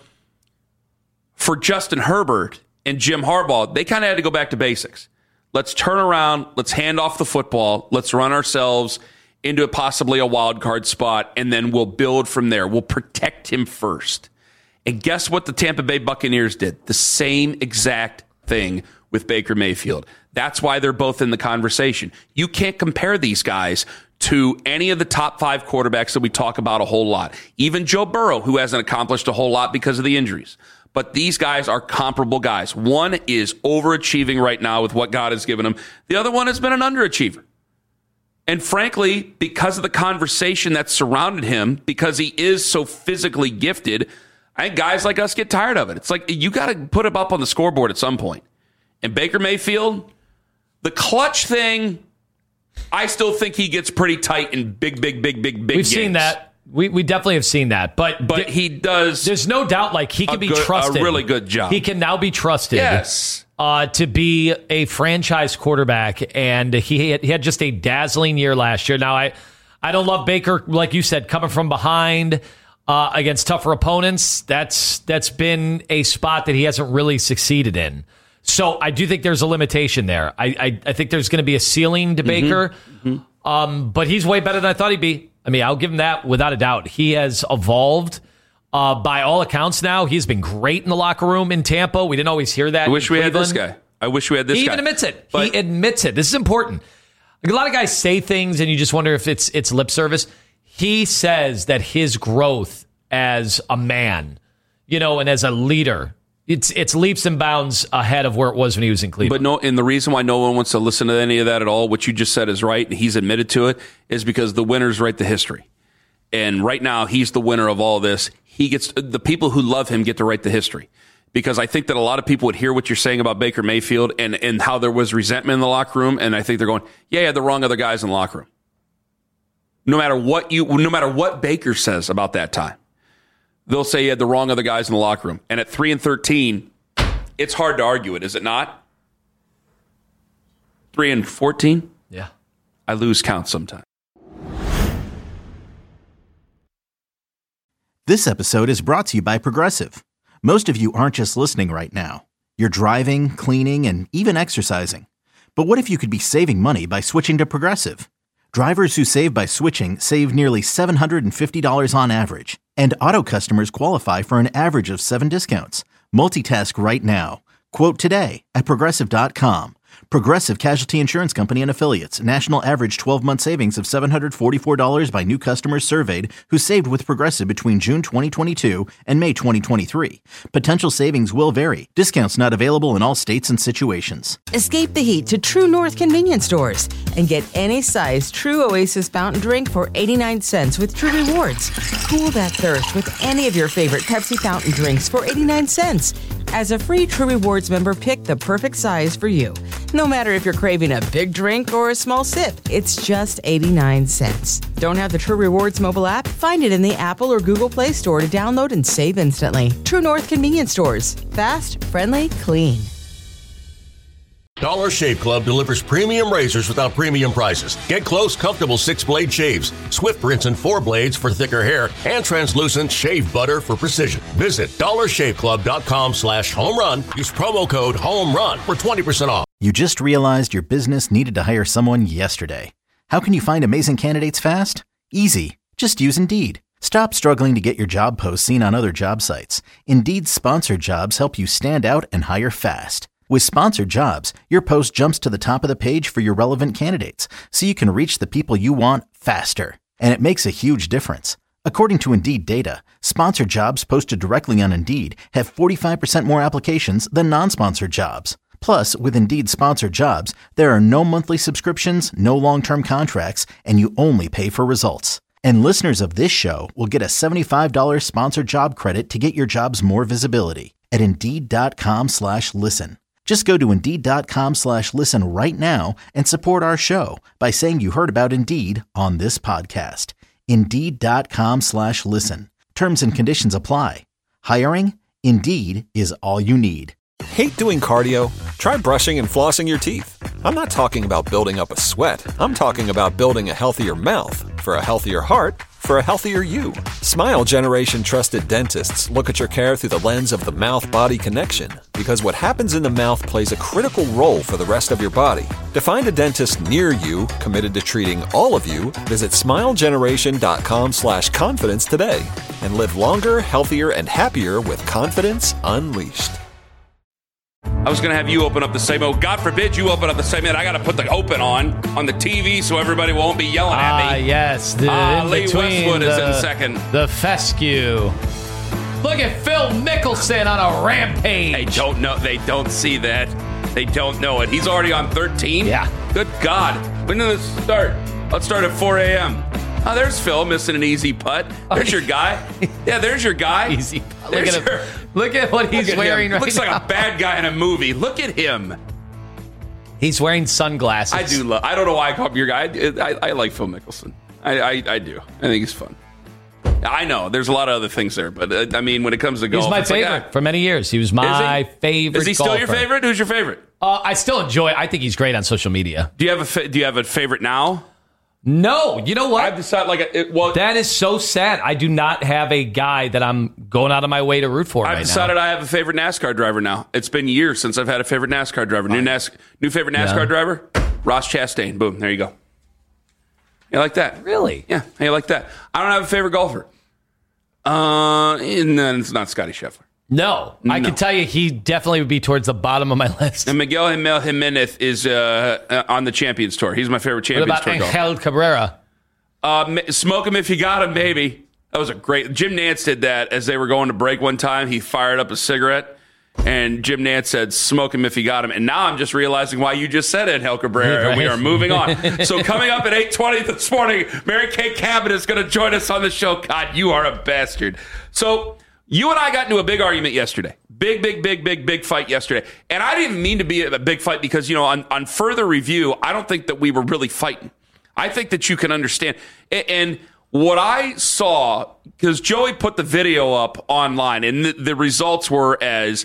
Speaker 5: for Justin Herbert and Jim Harbaugh, they kind of had to go back to basics. Let's turn around. Let's hand off the football. Let's run ourselves into a, possibly a wild card spot, and then we'll build from there. We'll protect him first. And guess what the Tampa Bay Buccaneers did? The same exact thing with Baker Mayfield. That's why they're both in the conversation. You can't compare these guys to any of the top five quarterbacks that we talk about a whole lot. Even Joe Burrow, who hasn't accomplished a whole lot because of the injuries. But these guys are comparable guys. One is overachieving right now with what God has given him. The other one has been an underachiever. And frankly, because of the conversation that surrounded him, because he is so physically gifted, I think guys like us get tired of it. It's like you got to put him up on the scoreboard at some point. And Baker Mayfield, the clutch thing, I still think he gets pretty tight in big, big, big, big, big
Speaker 6: We've
Speaker 5: games.
Speaker 6: seen that. We we definitely have seen that. But
Speaker 5: but
Speaker 6: th-
Speaker 5: he does.
Speaker 6: There's no doubt, like, he can be
Speaker 5: good,
Speaker 6: trusted.
Speaker 5: A really good job.
Speaker 6: He can now be trusted.
Speaker 5: Yes.
Speaker 6: Uh, to be a franchise quarterback, and he had, he had just a dazzling year last year. Now, I, I don't love Baker, like you said, coming from behind uh, against tougher opponents. That's that's been a spot that he hasn't really succeeded in. So I do think there's a limitation there. I I, I think there's going to be a ceiling to Baker, mm-hmm. um, but he's way better than I thought he'd be. I mean, I'll give him that without a doubt. He has evolved. Uh, by all accounts now, he's been great in the locker room in Tampa. We didn't always hear that.
Speaker 5: I wish we
Speaker 6: Cleveland.
Speaker 5: had this guy. I wish we had this
Speaker 6: he
Speaker 5: guy.
Speaker 6: He even admits it.
Speaker 5: But
Speaker 6: he admits it. This is important. Like, a lot of guys say things and you just wonder if it's it's lip service. He says that his growth as a man, you know, and as a leader, it's it's leaps and bounds ahead of where it was when he was in Cleveland.
Speaker 5: But no, and the reason why no one wants to listen to any of that at all, what you just said is right, and he's admitted to it, is because the winners write the history. And right now, he's the winner of all this. He gets the people who love him get to write the history, because I think that a lot of people would hear what you're saying about Baker Mayfield and, and how there was resentment in the locker room, and I think they're going, yeah, yeah, the wrong other guys in the locker room. No matter what you, no matter what Baker says about that time, they'll say you had the wrong other guys in the locker room. And at three and thirteen, it's hard to argue it, is it not? Three and fourteen,
Speaker 6: yeah,
Speaker 5: I lose count sometimes.
Speaker 1: This episode is brought to you by Progressive. Most of you aren't just listening right now. You're driving, cleaning, and even exercising. But what if you could be saving money by switching to Progressive? Drivers who save by switching save nearly seven hundred fifty dollars on average. And auto customers qualify for an average of seven discounts. Multitask right now. Quote today at Progressive dot com. Progressive Casualty Insurance Company and Affiliates. National average twelve-month savings of seven hundred forty-four dollars by new customers surveyed who saved with Progressive between June twenty twenty-two and May twenty twenty-three. Potential savings will vary. Discounts not available in all states and situations.
Speaker 2: Escape the heat to True North convenience stores and get any size True Oasis fountain drink for eighty-nine cents with True Rewards. Cool that thirst with any of your favorite Pepsi fountain drinks for eighty-nine cents. As a free True Rewards member, pick the perfect size for you. No matter if you're craving a big drink or a small sip, it's just eighty-nine cents. Don't have the True Rewards mobile app? Find it in the Apple or Google Play Store to download and save instantly. True North convenience stores. Fast, friendly, clean.
Speaker 3: Dollar Shave Club delivers premium razors without premium prices. Get close, comfortable six-blade shaves, swift rinse and four blades for thicker hair, and translucent shave butter for precision. Visit dollar shave club dot com slash home run. Use promo code HOMERUN for twenty percent off.
Speaker 1: You just realized your business needed to hire someone yesterday. How can you find amazing candidates fast? Easy. Just use Indeed. Stop struggling to get your job posts seen on other job sites. Indeed's sponsored jobs help you stand out and hire fast. With sponsored jobs, your post jumps to the top of the page for your relevant candidates, so you can reach the people you want faster. And it makes a huge difference. According to Indeed data, sponsored jobs posted directly on Indeed have forty-five percent more applications than non-sponsored jobs. Plus, with Indeed sponsored jobs, there are no monthly subscriptions, no long-term contracts, and you only pay for results. And listeners of this show will get a seventy-five dollars sponsored job credit to get your jobs more visibility at Indeed.com slash listen. Just go to Indeed.com slash listen right now and support our show by saying you heard about Indeed on this podcast. Indeed.com slash listen. Terms and conditions apply. Hiring? Indeed is all you need.
Speaker 11: Hate doing cardio? Try brushing and flossing your teeth. I'm not talking about building up a sweat. I'm talking about building a healthier mouth. For a healthier heart, for for a healthier you. Smile Generation trusted dentists look at your care through the lens of the mouth-body connection, because what happens in the mouth plays a critical role for the rest of your body. To find a dentist near you committed to treating all of you, visit smilegeneration.com slash confidence today and live longer, healthier, and happier with confidence unleashed.
Speaker 5: I was going to have you open up the segment. God forbid you open up the segment. I got to put the open on on the T V so everybody won't be yelling at me.
Speaker 6: Ah, yes. The,
Speaker 5: uh, Lee
Speaker 6: between
Speaker 5: Westwood
Speaker 6: the,
Speaker 5: is in second.
Speaker 6: The fescue. Look at Phil Mickelson on a rampage.
Speaker 5: They don't know. They don't see that. They don't know it. He's already on thirteen.
Speaker 6: Yeah.
Speaker 5: Good God. When did this start? Let's start at four a.m. Oh, there's Phil missing an easy putt. There's your guy. Yeah, there's your guy.
Speaker 6: Easy putt. Look
Speaker 5: There's
Speaker 6: at,
Speaker 5: your,
Speaker 6: him. Look at what he's
Speaker 5: look at
Speaker 6: wearing
Speaker 5: him.
Speaker 6: right
Speaker 5: Looks
Speaker 6: now.
Speaker 5: like a bad guy in a movie. Look at him.
Speaker 6: He's wearing sunglasses.
Speaker 5: I do love. I don't know why I call him your guy. I, I, I like Phil Mickelson. I, I, I do. I think he's fun. I know there's a lot of other things there, but uh, I mean, when it comes to golf,
Speaker 6: He's my
Speaker 5: it's like,
Speaker 6: favorite
Speaker 5: ah.
Speaker 6: for many years. He was my
Speaker 5: Is he?
Speaker 6: favorite.
Speaker 5: Is he still your
Speaker 6: golfer.
Speaker 5: favorite? Who's your favorite?
Speaker 6: Uh, I still enjoy it. I think he's great on social media.
Speaker 5: Do you have a fa- Do you have a favorite now?
Speaker 6: No, you know what?
Speaker 5: I've decided like it, well,
Speaker 6: that is so sad. I do not have a guy that I'm going out of my way to root for
Speaker 5: I've
Speaker 6: right
Speaker 5: decided
Speaker 6: now.
Speaker 5: I have a favorite NASCAR driver now. It's been years since I've had a favorite NASCAR driver. New NAS- new favorite NASCAR
Speaker 6: Yeah.
Speaker 5: driver, Ross Chastain. Boom, there you go. You like that?
Speaker 6: Really?
Speaker 5: Yeah, I like that. I don't have a favorite golfer. Uh, and then it's not Scotty Scheffler.
Speaker 6: No, I
Speaker 5: No.
Speaker 6: can tell you he definitely would be towards the bottom of my list.
Speaker 5: And Miguel Jimenez is uh, uh, on the Champions Tour. He's my favorite
Speaker 6: What
Speaker 5: Champions
Speaker 6: about
Speaker 5: Tour golfer.
Speaker 6: Angel Cabrera?
Speaker 5: Uh, smoke him if you got him, baby. That was a great. Jim Nantz did that as they were going to break one time. He fired up a cigarette, and Jim Nantz said, "Smoke him if you got him." And now I'm just realizing why you just said Angel Cabrera. And we are moving on. So coming up at eight twenty this morning, Mary Kay Cabot is going to join us on the show. God, you are a bastard. So you and I got into a big argument yesterday. Big, big, big, big, big fight yesterday. And I didn't mean to be a big fight because, you know, on, on further review, I don't think that we were really fighting. I think that you can understand. And what I saw, because Joey put the video up online, and the, the results were as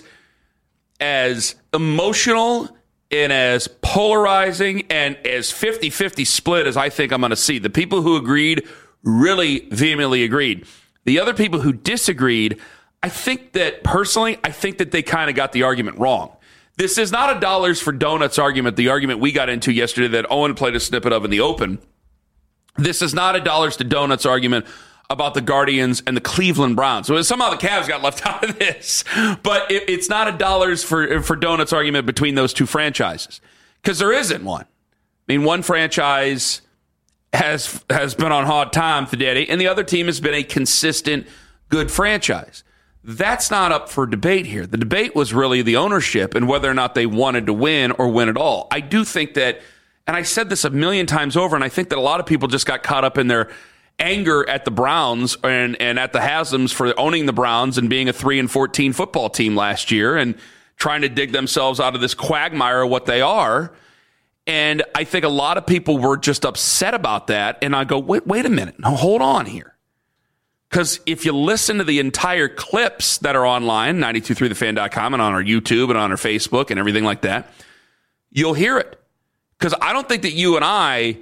Speaker 5: as emotional and as polarizing and as fifty-fifty split as I think I'm going to see. The people who agreed really vehemently agreed. The other people who disagreed, I think that personally, I think that they kind of got the argument wrong. This is not a dollars for donuts argument, the argument we got into yesterday that Owen played a snippet of in the open. This is not a dollars to donuts argument about the Guardians and the Cleveland Browns. So somehow the Cavs got left out of this. But it, it's not a dollars for, for donuts argument between those two franchises, because there isn't one. I mean, one franchise has has been on hard time for daddy, and the other team has been a consistent, good franchise. That's not up for debate here. The debate was really the ownership and whether or not they wanted to win or win at all. I do think that, and I said this a million times over, and I think that a lot of people just got caught up in their anger at the Browns and, and at the Haslam's for owning the Browns and being a three and fourteen football team last year and trying to dig themselves out of this quagmire of what they are. And I think a lot of people were just upset about that. And I go, wait, wait a minute. Now, hold on here. Because if you listen to the entire clips that are online, nine two three the fan dot com and on our YouTube and on our Facebook and everything like that, you'll hear it. Because I don't think that you and I,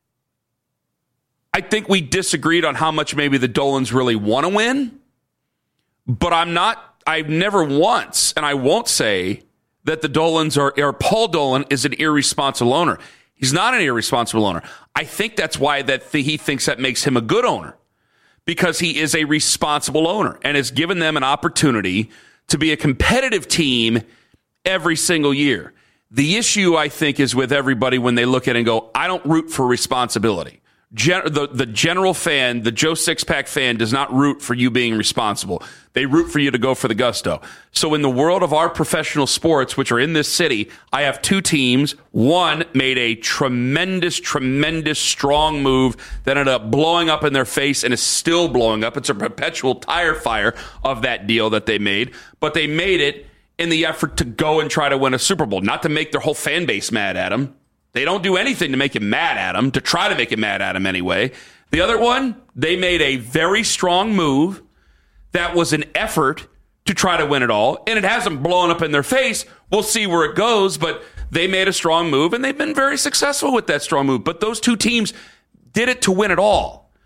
Speaker 5: I think we disagreed on how much maybe the Dolans really want to win. But I'm not, I've never once, and I won't say that the Dolans are, or Paul Dolan is an irresponsible owner. He's not an irresponsible owner. I think that's why that th- he thinks that makes him a good owner. Because he is a responsible owner and has given them an opportunity to be a competitive team every single year. The issue, I think, is with everybody when they look at it and go, I don't root for responsibility. Gen- the, the general fan, the Joe Sixpack fan, does not root for you being responsible. They root for you to go for the gusto. So in the world of our professional sports, which are in this city, I have two teams. One made a tremendous, tremendous, strong move that ended up blowing up in their face and is still blowing up. It's a perpetual tire fire of that deal that they made. But they made it in the effort to go and try to win a Super Bowl, not to make their whole fan base mad at them. They don't do anything to make him mad at him, to try to make him mad at him anyway. The other one, they made a very strong move that was an effort to try to win it all, and it hasn't blown up in their face. We'll see where it goes, but they made a strong move, and they've been very successful with that strong move. But those two teams did it to win it all.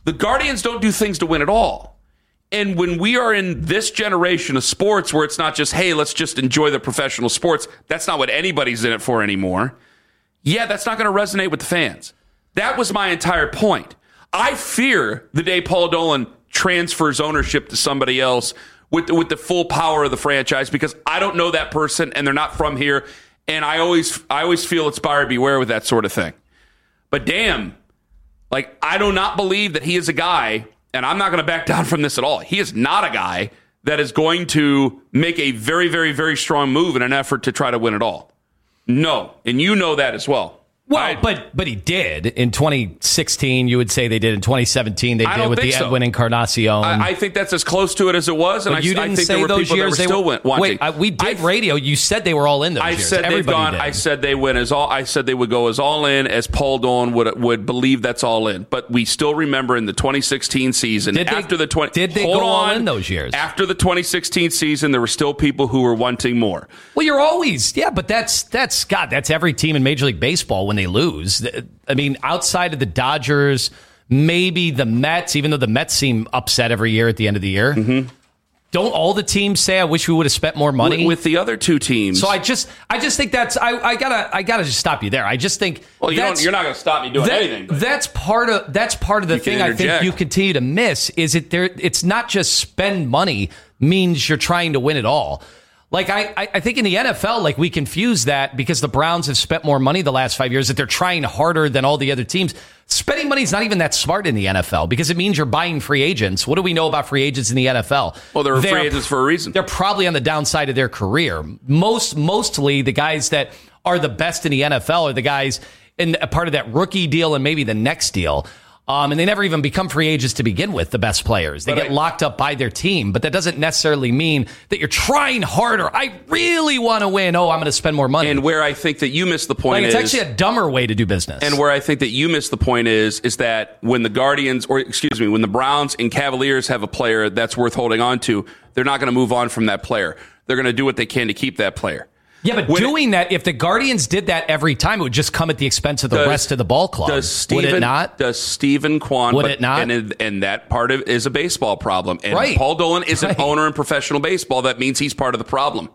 Speaker 5: The Guardians don't do things to win at all. And when we are in this generation of sports where it's not just, hey, let's just enjoy the professional sports, that's not what anybody's in it for anymore. Yeah, that's not going to resonate with the fans. That was my entire point. I fear the day Paul Dolan transfers ownership to somebody else with the, with the full power of the franchise, because I don't know that person and they're not from here. And I always I always feel it's buyer beware with that sort of thing. But damn, like, I do not believe that he is a guy, and I'm not going to back down from this at all. He is not a guy that is going to make a very, very, very strong move in an effort to try to win it all. No. And you know that as well.
Speaker 6: Well,
Speaker 5: I,
Speaker 6: but but he did in twenty sixteen. You would say they did in twenty seventeen. They
Speaker 5: I
Speaker 6: did
Speaker 5: don't
Speaker 6: with
Speaker 5: think
Speaker 6: the
Speaker 5: so.
Speaker 6: Edwin Encarnacion.
Speaker 5: I, I think that's as close to it as it was, and
Speaker 6: but
Speaker 5: I,
Speaker 6: you didn't
Speaker 5: I think
Speaker 6: say
Speaker 5: there were
Speaker 6: those
Speaker 5: people
Speaker 6: years
Speaker 5: that were
Speaker 6: they
Speaker 5: still
Speaker 6: were,
Speaker 5: win, wanting.
Speaker 6: Wait, I, we did
Speaker 5: I,
Speaker 6: radio. You said they were all in those
Speaker 5: I
Speaker 6: years.
Speaker 5: said they've
Speaker 6: Everybody
Speaker 5: gone.
Speaker 6: did.
Speaker 5: I said they win as all. I said they would go as all in as Paul Dolan would would believe that's all in. But we still remember in the twenty sixteen season,
Speaker 6: did
Speaker 5: after
Speaker 6: they,
Speaker 5: the twenty,
Speaker 6: did they
Speaker 5: hold
Speaker 6: go
Speaker 5: on,
Speaker 6: all in those years?
Speaker 5: After the twenty sixteen season, there were still people who were wanting more.
Speaker 6: Well, you're always yeah, but that's that's God. That's every team in Major League Baseball when they lose. I mean, outside of the Dodgers, maybe the Mets, even though the Mets seem upset every year at the end of the year. Mm-hmm. Don't all the teams say, I wish we would have spent more money?
Speaker 5: With, with the other two teams.
Speaker 6: So I just I just think that's I, I gotta I gotta just stop you there. I just think
Speaker 5: Well, you don't, you're not gonna stop me doing
Speaker 6: that,
Speaker 5: anything. But.
Speaker 6: That's part of that's part of the
Speaker 5: You can
Speaker 6: thing I think
Speaker 5: interject.
Speaker 6: you continue to miss is it there it's not just spend money means you're trying to win it all. Like, I, I think in the N F L, like, we confuse that because the Browns have spent more money the last five years, that they're trying harder than all the other teams. Spending money is not even that smart in the N F L because it means you're buying free agents. What do we know about free agents in the N F L?
Speaker 5: Well, they're, they're free agents for a reason.
Speaker 6: They're probably on the downside of their career. Most, mostly the guys that are the best in the N F L are the guys in a part of that rookie deal and maybe the next deal. Um, and they never even become free agents to begin with, the best players. They
Speaker 5: but
Speaker 6: get
Speaker 5: I,
Speaker 6: locked up by their team, but that doesn't necessarily mean that you're trying harder. I really want to win. Oh, I'm going to spend more money.
Speaker 5: And where I think that you miss the point
Speaker 6: like, it's
Speaker 5: is...
Speaker 6: It's actually a dumber way to do business.
Speaker 5: And where I think that you miss the point is, is that when the Guardians, or excuse me, when the Browns and Cavaliers have a player that's worth holding on to, they're not going to move on from that player. They're going to do what they can to keep that player.
Speaker 6: Yeah, but when doing it, that, if the Guardians did that every time, it would just come at the expense of the
Speaker 5: does,
Speaker 6: rest of the ball club.
Speaker 5: Does Steven,
Speaker 6: would it not?
Speaker 5: Does Stephen Kwan?
Speaker 6: Would
Speaker 5: but,
Speaker 6: it not?
Speaker 5: And, and that part of is a baseball problem. And
Speaker 6: right.
Speaker 5: Paul Dolan is
Speaker 6: right.
Speaker 5: an owner in professional baseball. That means he's part of the problem.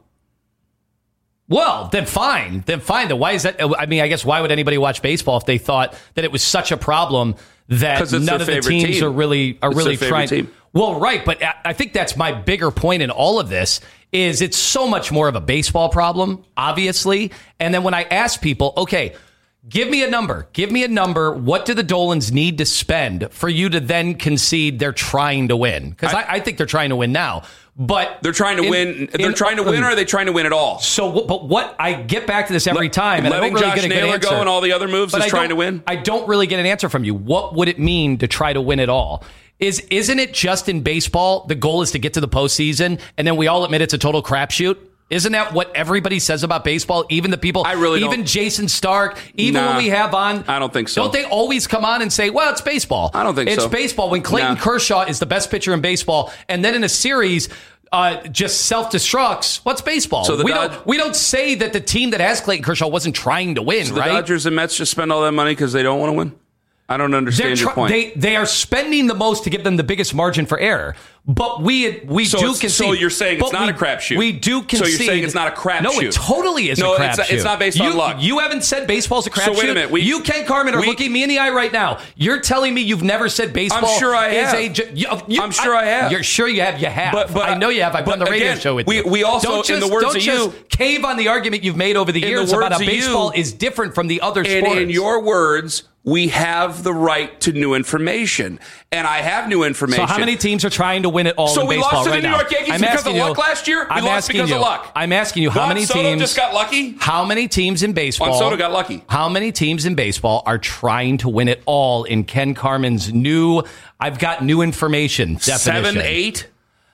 Speaker 6: Well, then fine. Then fine. Then why is that? I mean, I guess why would anybody watch baseball if they thought that it was such a problem that none of the teams
Speaker 5: team.
Speaker 6: are really are
Speaker 5: it's
Speaker 6: really trying?
Speaker 5: Team.
Speaker 6: Well, right, but I think that's my bigger point in all of this is it's so much more of a baseball problem, obviously. And then when I ask people, okay, give me a number, give me a number. What do the Dolans need to spend for you to then concede they're trying to win? Because I, I, I think they're trying to win now. But
Speaker 5: they're trying to
Speaker 6: in,
Speaker 5: win. They're
Speaker 6: in,
Speaker 5: trying to win, or are they trying to win it all?
Speaker 6: So, but what I get back to this every time, and
Speaker 5: letting
Speaker 6: I don't really
Speaker 5: Josh
Speaker 6: get a good
Speaker 5: Naylor
Speaker 6: answer.
Speaker 5: go and all the other moves
Speaker 6: but
Speaker 5: is
Speaker 6: I
Speaker 5: trying to win.
Speaker 6: I don't really get an answer from you. What would it mean to try to win it all? Is isn't it just in baseball? The goal is to get to the postseason, and then we all admit it's a total crapshoot. Isn't that what everybody says about baseball? Even the people,
Speaker 5: I really
Speaker 6: even
Speaker 5: don't.
Speaker 6: Jason Stark, even
Speaker 5: nah,
Speaker 6: when we have on,
Speaker 5: I don't think so.
Speaker 6: Don't they always come on and say, "Well, it's baseball"?
Speaker 5: I don't think
Speaker 6: it's
Speaker 5: so.
Speaker 6: It's baseball. When Clayton
Speaker 5: nah.
Speaker 6: Kershaw is the best pitcher in baseball, and then in a series. Uh, just self-destructs. What's baseball?
Speaker 5: So the
Speaker 6: we
Speaker 5: Dod-
Speaker 6: don't we don't say that the team that has Clayton Kershaw wasn't trying to win,
Speaker 5: so the
Speaker 6: right?
Speaker 5: Dodgers and Mets just spend all that money because they don't want to win? I don't understand
Speaker 6: try-
Speaker 5: your point.
Speaker 6: They they are spending the most to give them the biggest margin for error. But we we
Speaker 5: so
Speaker 6: do concede.
Speaker 5: So you're saying it's not
Speaker 6: we,
Speaker 5: a crapshoot?
Speaker 6: We do concede.
Speaker 5: So you're saying it's not a crapshoot?
Speaker 6: No, it totally is
Speaker 5: no,
Speaker 6: a crapshoot.
Speaker 5: it's, it's not based
Speaker 6: you,
Speaker 5: on luck.
Speaker 6: You haven't said baseball's a crapshoot.
Speaker 5: So wait a minute. We,
Speaker 6: you, Ken Carmen, are
Speaker 5: we,
Speaker 6: looking me in the eye right now. You're telling me you've never said baseball
Speaker 5: I'm sure I
Speaker 6: is
Speaker 5: have.
Speaker 6: a... You, you,
Speaker 5: I'm sure I, I have.
Speaker 6: You're sure you have. You have.
Speaker 5: But, but,
Speaker 6: I know you have. I've done the radio
Speaker 5: again,
Speaker 6: show with
Speaker 5: we,
Speaker 6: you.
Speaker 5: We also,
Speaker 6: don't just,
Speaker 5: in the words
Speaker 6: don't
Speaker 5: of
Speaker 6: just
Speaker 5: you...
Speaker 6: cave on the argument you've made over the years the about how baseball
Speaker 5: you,
Speaker 6: is different from the other
Speaker 5: and
Speaker 6: sports.
Speaker 5: in your words... We have the right to new information, and I have new information.
Speaker 6: So how many teams are trying to win it all
Speaker 5: so
Speaker 6: in
Speaker 5: we
Speaker 6: baseball
Speaker 5: lost to
Speaker 6: right
Speaker 5: the New
Speaker 6: now?
Speaker 5: York Yankees
Speaker 6: I'm
Speaker 5: because of
Speaker 6: you,
Speaker 5: luck last year? We
Speaker 6: I'm
Speaker 5: lost because
Speaker 6: you,
Speaker 5: of luck.
Speaker 6: I'm asking you, how
Speaker 5: Juan
Speaker 6: many
Speaker 5: Soto
Speaker 6: teams
Speaker 5: just got lucky?
Speaker 6: How many teams in baseball?
Speaker 5: Juan Soto got lucky.
Speaker 6: How many teams in baseball are trying to win it all in Ken Carmen's new, I've got new information definition?
Speaker 5: Seven, eight?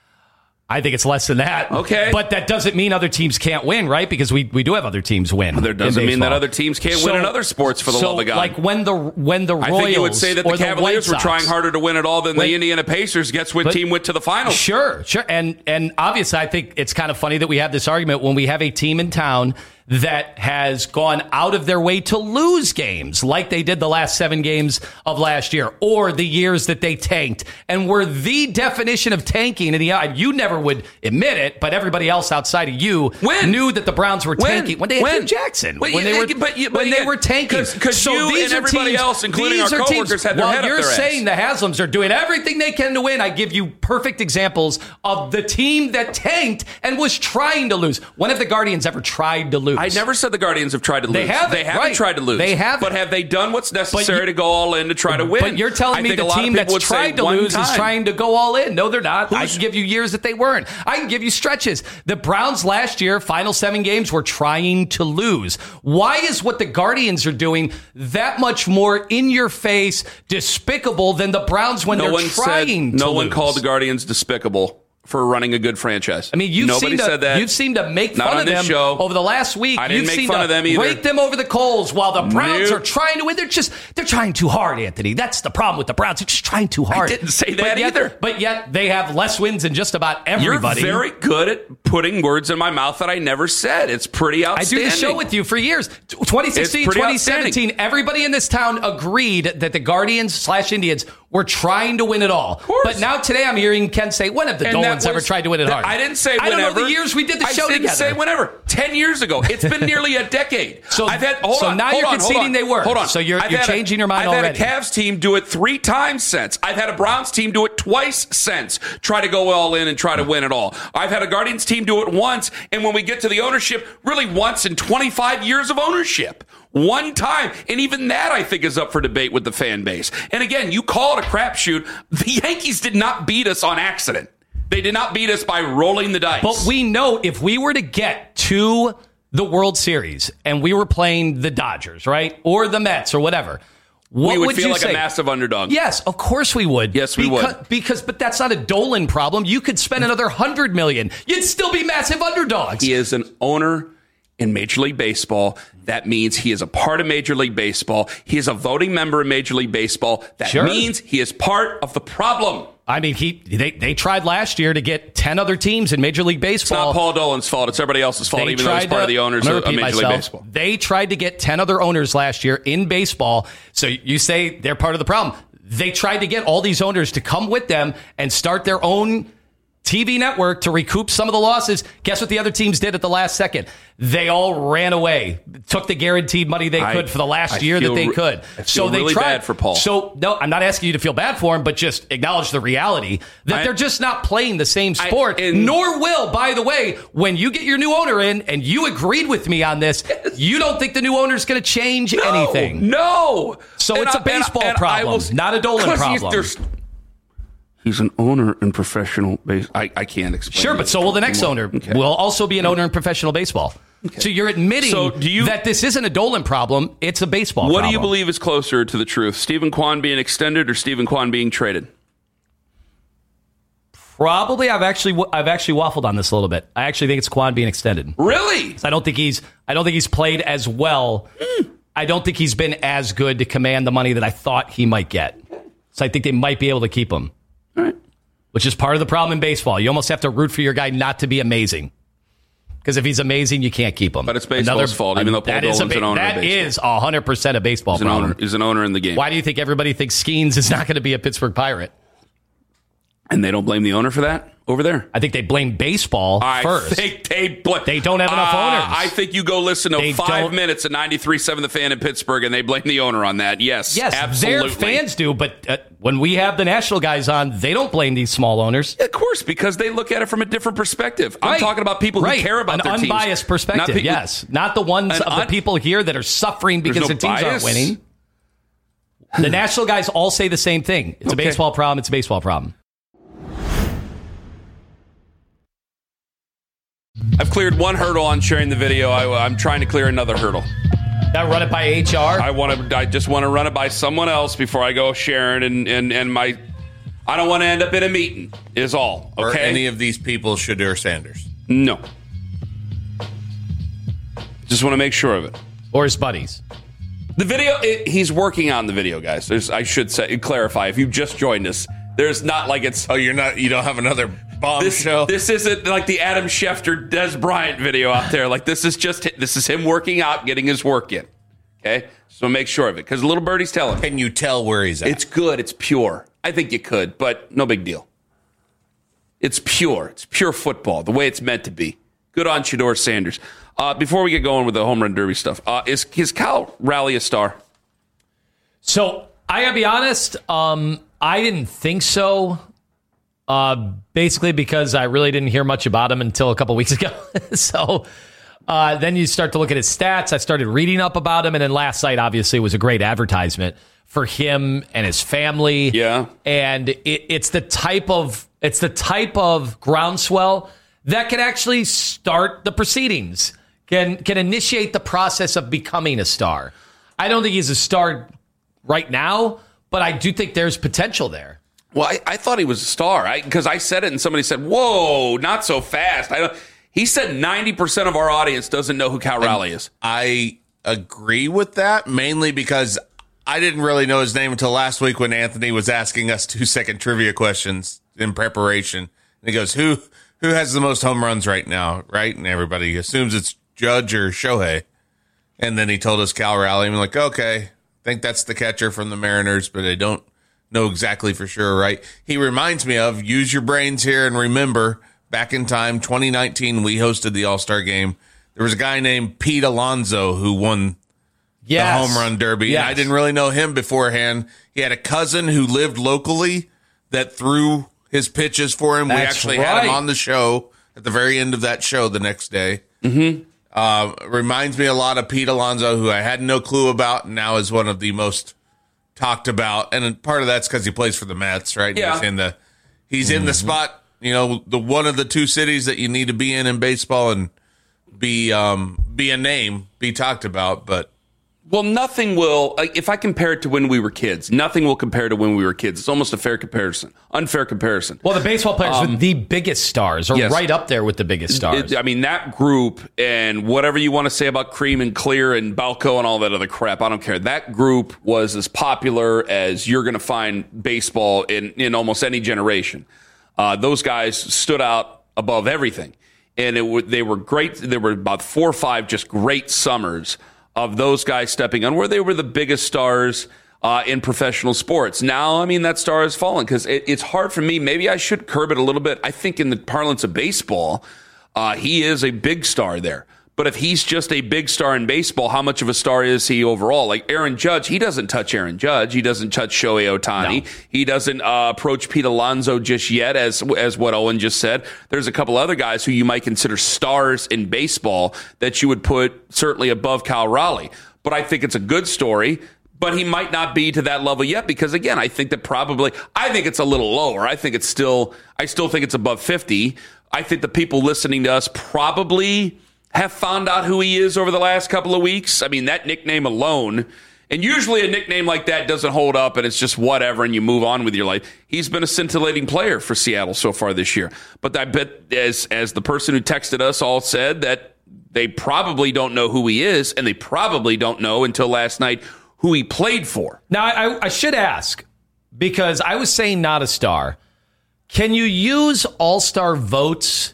Speaker 6: I think it's less than that.
Speaker 5: Okay.
Speaker 6: But that doesn't mean other teams can't win, right? Because we, we do have other teams win.
Speaker 5: Well, there doesn't mean that other teams can't
Speaker 6: so,
Speaker 5: win in other sports, for the
Speaker 6: so
Speaker 5: love of God.
Speaker 6: Like when the when the Royals
Speaker 5: I think you would say that the Cavaliers
Speaker 6: the
Speaker 5: were trying harder to win it all than
Speaker 6: when,
Speaker 5: the Indiana Pacers. Guess what team went to the finals?
Speaker 6: Sure, sure. And and obviously I think it's kind of funny that we have this argument when we have a team in town that has gone out of their way to lose games like they did the last seven games of last year, or the years that they tanked and were the definition of tanking. And you never would admit it, but everybody else outside of you
Speaker 5: when?
Speaker 6: knew that the Browns were
Speaker 5: when?
Speaker 6: tanking when they had
Speaker 5: when?
Speaker 6: Hugh Jackson.
Speaker 5: When,
Speaker 6: when they were,
Speaker 5: but you, but
Speaker 6: when
Speaker 5: yeah,
Speaker 6: they were tanking.
Speaker 5: Because
Speaker 6: so
Speaker 5: you
Speaker 6: these
Speaker 5: and
Speaker 6: are
Speaker 5: everybody
Speaker 6: teams,
Speaker 5: else, including our
Speaker 6: these are
Speaker 5: coworkers,
Speaker 6: teams,
Speaker 5: had their
Speaker 6: while
Speaker 5: head up
Speaker 6: you're
Speaker 5: their ass.
Speaker 6: saying the Haslams are doing everything they can to win, I give you perfect examples of the team that tanked and was trying to lose. When have the Guardians ever tried to lose?
Speaker 5: I never said the Guardians have tried to lose.
Speaker 6: They haven't.
Speaker 5: They haven't
Speaker 6: right.
Speaker 5: tried to lose.
Speaker 6: They haven't.
Speaker 5: But have they done what's necessary
Speaker 6: you,
Speaker 5: to go all in to try to win?
Speaker 6: But you're telling
Speaker 5: I
Speaker 6: me
Speaker 5: think
Speaker 6: the
Speaker 5: a lot
Speaker 6: team
Speaker 5: of people
Speaker 6: that's
Speaker 5: would say
Speaker 6: tried to
Speaker 5: one
Speaker 6: lose
Speaker 5: time.
Speaker 6: is trying to go all in. No, they're not.
Speaker 5: Who's,
Speaker 6: I can give you years that they weren't. I can give you stretches. The Browns last year, final seven games, were trying to lose. Why is what the Guardians are doing that much more in your face, despicable than the Browns when
Speaker 5: no
Speaker 6: they're
Speaker 5: one
Speaker 6: trying
Speaker 5: said,
Speaker 6: to
Speaker 5: No
Speaker 6: lose?
Speaker 5: one called the Guardians despicable for running a good franchise.
Speaker 6: I mean, you've
Speaker 5: Nobody
Speaker 6: seemed to,
Speaker 5: said that.
Speaker 6: You've seemed to make
Speaker 5: Not
Speaker 6: fun
Speaker 5: on
Speaker 6: of
Speaker 5: this
Speaker 6: them
Speaker 5: show.
Speaker 6: over the last week.
Speaker 5: I didn't
Speaker 6: you've
Speaker 5: make
Speaker 6: seemed
Speaker 5: fun
Speaker 6: to
Speaker 5: of them either.
Speaker 6: Rake them over the coals while the Browns
Speaker 5: Nope.
Speaker 6: are trying to win. They're just they're trying too hard, Anthony. That's the problem with the Browns. They're just trying too hard.
Speaker 5: I didn't say that
Speaker 6: but yet,
Speaker 5: either.
Speaker 6: But yet they have less wins than just about everybody.
Speaker 5: You're very good at putting words in my mouth that I never said. It's pretty
Speaker 6: I
Speaker 5: outstanding.
Speaker 6: do the show with you for years. twenty sixteen, twenty seventeen, everybody in this town agreed that the Guardians slash Indians were trying to win it all. But now today I'm hearing Ken say, when have the
Speaker 5: And that
Speaker 6: Dolans ever
Speaker 5: was-
Speaker 6: tried to win it hard?
Speaker 5: I didn't say
Speaker 6: I
Speaker 5: whenever.
Speaker 6: don't know the years we did the
Speaker 5: I
Speaker 6: show
Speaker 5: didn't
Speaker 6: together.
Speaker 5: say whenever. Ten years ago. It's been nearly a decade.
Speaker 6: So-
Speaker 5: I've had. Hold
Speaker 6: so
Speaker 5: on.
Speaker 6: now
Speaker 5: hold
Speaker 6: you're
Speaker 5: on, hold
Speaker 6: conceding
Speaker 5: on.
Speaker 6: they were.
Speaker 5: Hold on.
Speaker 6: So you're-
Speaker 5: I've
Speaker 6: you're
Speaker 5: had a-
Speaker 6: changing your mind
Speaker 5: I've
Speaker 6: already.
Speaker 5: had a Cavs team do it three times since. I've had a Browns team do it twice since. Try to go all in and try to win it all. I've had a Guardians team do it once, and when we get to the ownership, really once in twenty-five years of ownership. One time. And even that, I think, is up for debate with the fan base. And again, you call it a crapshoot. The Yankees did not beat us on accident. They did not beat us by rolling the dice.
Speaker 6: But we know if we were to get to the World Series and we were playing the Dodgers, right? Or the Mets or whatever. What
Speaker 5: we would,
Speaker 6: would
Speaker 5: feel
Speaker 6: you
Speaker 5: like
Speaker 6: say?
Speaker 5: a massive underdog.
Speaker 6: Yes, of course we would.
Speaker 5: Yes, we
Speaker 6: because,
Speaker 5: would.
Speaker 6: Because, but that's not a Dolan problem. You could spend another hundred million. You'd still be massive underdogs.
Speaker 5: He is an owner in Major League Baseball. That means he is a part of Major League Baseball. He is a voting member in Major League Baseball. That
Speaker 6: Sure.
Speaker 5: means he is part of the problem.
Speaker 6: I mean, he they, they tried last year to get ten other teams in Major League
Speaker 5: It's
Speaker 6: Baseball.
Speaker 5: not Paul Dolan's fault. It's everybody else's fault,
Speaker 6: They
Speaker 5: even though he's
Speaker 6: tried
Speaker 5: part
Speaker 6: to-
Speaker 5: of the owners
Speaker 6: I'm
Speaker 5: of,
Speaker 6: gonna
Speaker 5: of
Speaker 6: repeat
Speaker 5: Major League
Speaker 6: myself.
Speaker 5: Baseball.
Speaker 6: They tried to get ten other owners last year in baseball. So you say they're part of the problem. They tried to get all these owners to come with them and start their own T V network to recoup some of the losses. Guess what the other teams did at the last second? They all ran away, took the guaranteed money they
Speaker 5: I-
Speaker 6: could for the last
Speaker 5: I
Speaker 6: year that
Speaker 5: feel
Speaker 6: they
Speaker 5: re-
Speaker 6: could.
Speaker 5: I feel
Speaker 6: so they
Speaker 5: really
Speaker 6: tried.
Speaker 5: bad for Paul.
Speaker 6: So no, I'm not asking you to feel bad for him, but just acknowledge the reality that
Speaker 5: I-
Speaker 6: they're just not playing the same
Speaker 5: I-
Speaker 6: sport.
Speaker 5: and-
Speaker 6: nor will, by the way, when you get your new owner in, and you agreed with me on this, you don't think the new owner is going to change
Speaker 5: No,
Speaker 6: anything.
Speaker 5: No.
Speaker 6: So
Speaker 5: And
Speaker 6: it's
Speaker 5: I-
Speaker 6: a baseball
Speaker 5: and I- and I
Speaker 6: problem,
Speaker 5: will-
Speaker 6: not a Dolan
Speaker 5: 'cause he's-
Speaker 6: problem.
Speaker 5: there's- He's an owner in professional base. I, I can't explain.
Speaker 6: Sure,
Speaker 5: it
Speaker 6: but so will the next
Speaker 5: anymore.
Speaker 6: owner.
Speaker 5: Okay.
Speaker 6: Will also be an owner in professional baseball. So you're admitting
Speaker 5: So do you-
Speaker 6: that this isn't a Dolan problem, it's a baseball
Speaker 5: What
Speaker 6: problem.
Speaker 5: do you believe is closer to the truth? Stephen Kwan being extended or Stephen Kwan being traded?
Speaker 6: Probably, I've actually I've actually waffled on this a little bit. I actually think it's Quan being extended.
Speaker 5: Really?
Speaker 6: I don't think he's I don't think he's played as well.
Speaker 5: Mm.
Speaker 6: I don't think he's been as good to command the money that I thought he might get. So I think they might be able to keep him.
Speaker 5: All right.
Speaker 6: Which is part of the problem in baseball. You almost have to root for your guy not to be amazing. Because if he's amazing, you can't keep him.
Speaker 5: But it's baseball's fault, even though Paul
Speaker 6: that is a
Speaker 5: Dolan's an owner of
Speaker 6: That
Speaker 5: baseball.
Speaker 6: is one hundred percent a baseball
Speaker 5: He's an
Speaker 6: problem.
Speaker 5: owner. He's an owner in the game.
Speaker 6: Why do you think everybody thinks Skeens is not going to be a Pittsburgh Pirate?
Speaker 5: And they don't blame the owner for that over there?
Speaker 6: I think they blame baseball
Speaker 5: I
Speaker 6: first.
Speaker 5: think they blame.
Speaker 6: They don't have enough
Speaker 5: Uh,
Speaker 6: owners.
Speaker 5: I think you go listen to
Speaker 6: They
Speaker 5: five
Speaker 6: don't-
Speaker 5: minutes at ninety-three point seven The Fan in Pittsburgh, and they blame the owner on that. Yes,
Speaker 6: Yes,
Speaker 5: absolutely.
Speaker 6: their fans do, but uh, when we have the national guys on, they don't blame these small owners.
Speaker 5: Of course, because they look at it from a different perspective. I'm
Speaker 6: Right.
Speaker 5: talking about people
Speaker 6: right.
Speaker 5: who care about
Speaker 6: an
Speaker 5: their teams.
Speaker 6: unbiased perspective.
Speaker 5: Not pe-
Speaker 6: yes, not the ones
Speaker 5: An
Speaker 6: of
Speaker 5: un-
Speaker 6: the people here that are suffering because
Speaker 5: no
Speaker 6: their teams
Speaker 5: bias?
Speaker 6: aren't winning. The national guys all say the same thing. It's
Speaker 5: Okay.
Speaker 6: a baseball problem. It's a baseball problem.
Speaker 5: I've cleared one hurdle on sharing the video. I, I'm trying to clear another hurdle.
Speaker 6: That run it by H R.
Speaker 5: I want to. I just want to run it by someone else before I go sharing, and and and my. I don't want to end up in a meeting. Is all. Okay.
Speaker 7: Or any of these people, Shadur Sanders.
Speaker 5: No. Just want to make sure of it.
Speaker 6: Or his buddies.
Speaker 5: The video. It, he's working on the video, guys. There's, I should say clarify. If you just joined us, There's not like it's.
Speaker 7: Oh, you're not. You don't have another bomb
Speaker 5: this,
Speaker 7: show.
Speaker 5: This isn't like the Adam Schefter, Des Bryant video out there. Like this is just this is him working out, getting his work in. Okay, so make sure of it because little birdie's telling.
Speaker 7: Can you tell where he's at?
Speaker 5: It's good. It's pure. I think you could, but no big deal. It's pure. It's pure football, the way it's meant to be. Good on Shedeur Sanders. Uh, before we get going with the home run derby stuff, uh, is is Cal Raleigh a star?
Speaker 6: So I gotta be honest. Um, I didn't think so. Uh, basically because I really didn't hear much about him until a couple weeks ago. so uh, then you start to look at his stats. I started reading up about him, and then last night obviously was a great advertisement for him and his family.
Speaker 5: Yeah,
Speaker 6: and it, it's the type of it's the type of groundswell that can actually start the proceedings, can can initiate the process of becoming a star. I don't think he's a star right now, but I do think there's potential there.
Speaker 5: Well, I, I thought he was a star because I, I said it and somebody said, whoa, not so fast. I don't, he said ninety percent of our audience doesn't know who Cal Raleigh is.
Speaker 7: I agree with that, mainly because I didn't really know his name until last week when Anthony was asking us two-second trivia questions in preparation. And he goes, who who has the most home runs right now, right? And everybody assumes it's Judge or Shohei. And then he told us Cal Raleigh. I'm like, okay, I think that's the catcher from the Mariners, but I don't know exactly for sure, right? He reminds me of, use your brains here and remember, back in time, twenty nineteen, we hosted the All-Star Game. There was a guy named Pete Alonso who won yes. the home run derby.
Speaker 6: Yes.
Speaker 7: And I didn't really know him beforehand. He had a cousin who lived locally that threw his pitches for him.
Speaker 6: That's
Speaker 7: we actually
Speaker 6: right.
Speaker 7: had him on the show at the very end of that show the next day.
Speaker 5: Mm-hmm.
Speaker 7: Uh, reminds me a lot of Pete Alonso, who I had no clue about, and now is one of the most talked about. And part of that's because he plays for the Mets, right?
Speaker 5: Yeah.
Speaker 7: He's in the he's
Speaker 6: Mm-hmm.
Speaker 7: in the spot, you know, the one of the two cities that you need to be in in baseball and be um be a name, be talked about. But
Speaker 5: well, nothing will, like, if I compare it to when we were kids, nothing will compare to when we were kids. It's almost a fair comparison, unfair comparison.
Speaker 6: Well, the baseball players
Speaker 5: Um,
Speaker 6: with the biggest stars are
Speaker 5: yes.
Speaker 6: right up there with the biggest stars.
Speaker 5: It, I mean, that group, and whatever you want to say about Cream and Clear and Balco and all that other crap, I don't care. That group was as popular as you're going to find baseball in, in almost any generation. Uh, those guys stood out above everything. And it w- they were great. There were about four or five just great summers of those guys stepping on where they were the biggest stars uh, in professional sports. Now, I mean, that star has fallen because it, it's hard for me. Maybe I should curb it a little bit. I think in the parlance of baseball, uh, he is a big star there. But if he's just a big star in baseball, how much of a star is he overall? Like Aaron Judge, he doesn't touch Aaron Judge. He doesn't touch Shohei Ohtani. No. He doesn't uh, approach Pete Alonso just yet, as as what Owen just said. There's a couple other guys who you might consider stars in baseball that you would put certainly above Cal Raleigh. But I think it's a good story. But he might not be to that level yet because, again, I think that probably, I think it's a little lower. I think it's still, I still think it's above fifty. I think the people listening to us probably have found out who he is over the last couple of weeks. I mean, that nickname alone, and usually a nickname like that doesn't hold up and it's just whatever and you move on with your life. He's been a scintillating player for Seattle so far this year. But I bet, as as the person who texted us all said, that they probably don't know who he is, and they probably don't know until last night who he played for.
Speaker 6: Now, I, I should ask, because I was saying not a star. Can you use all-star votes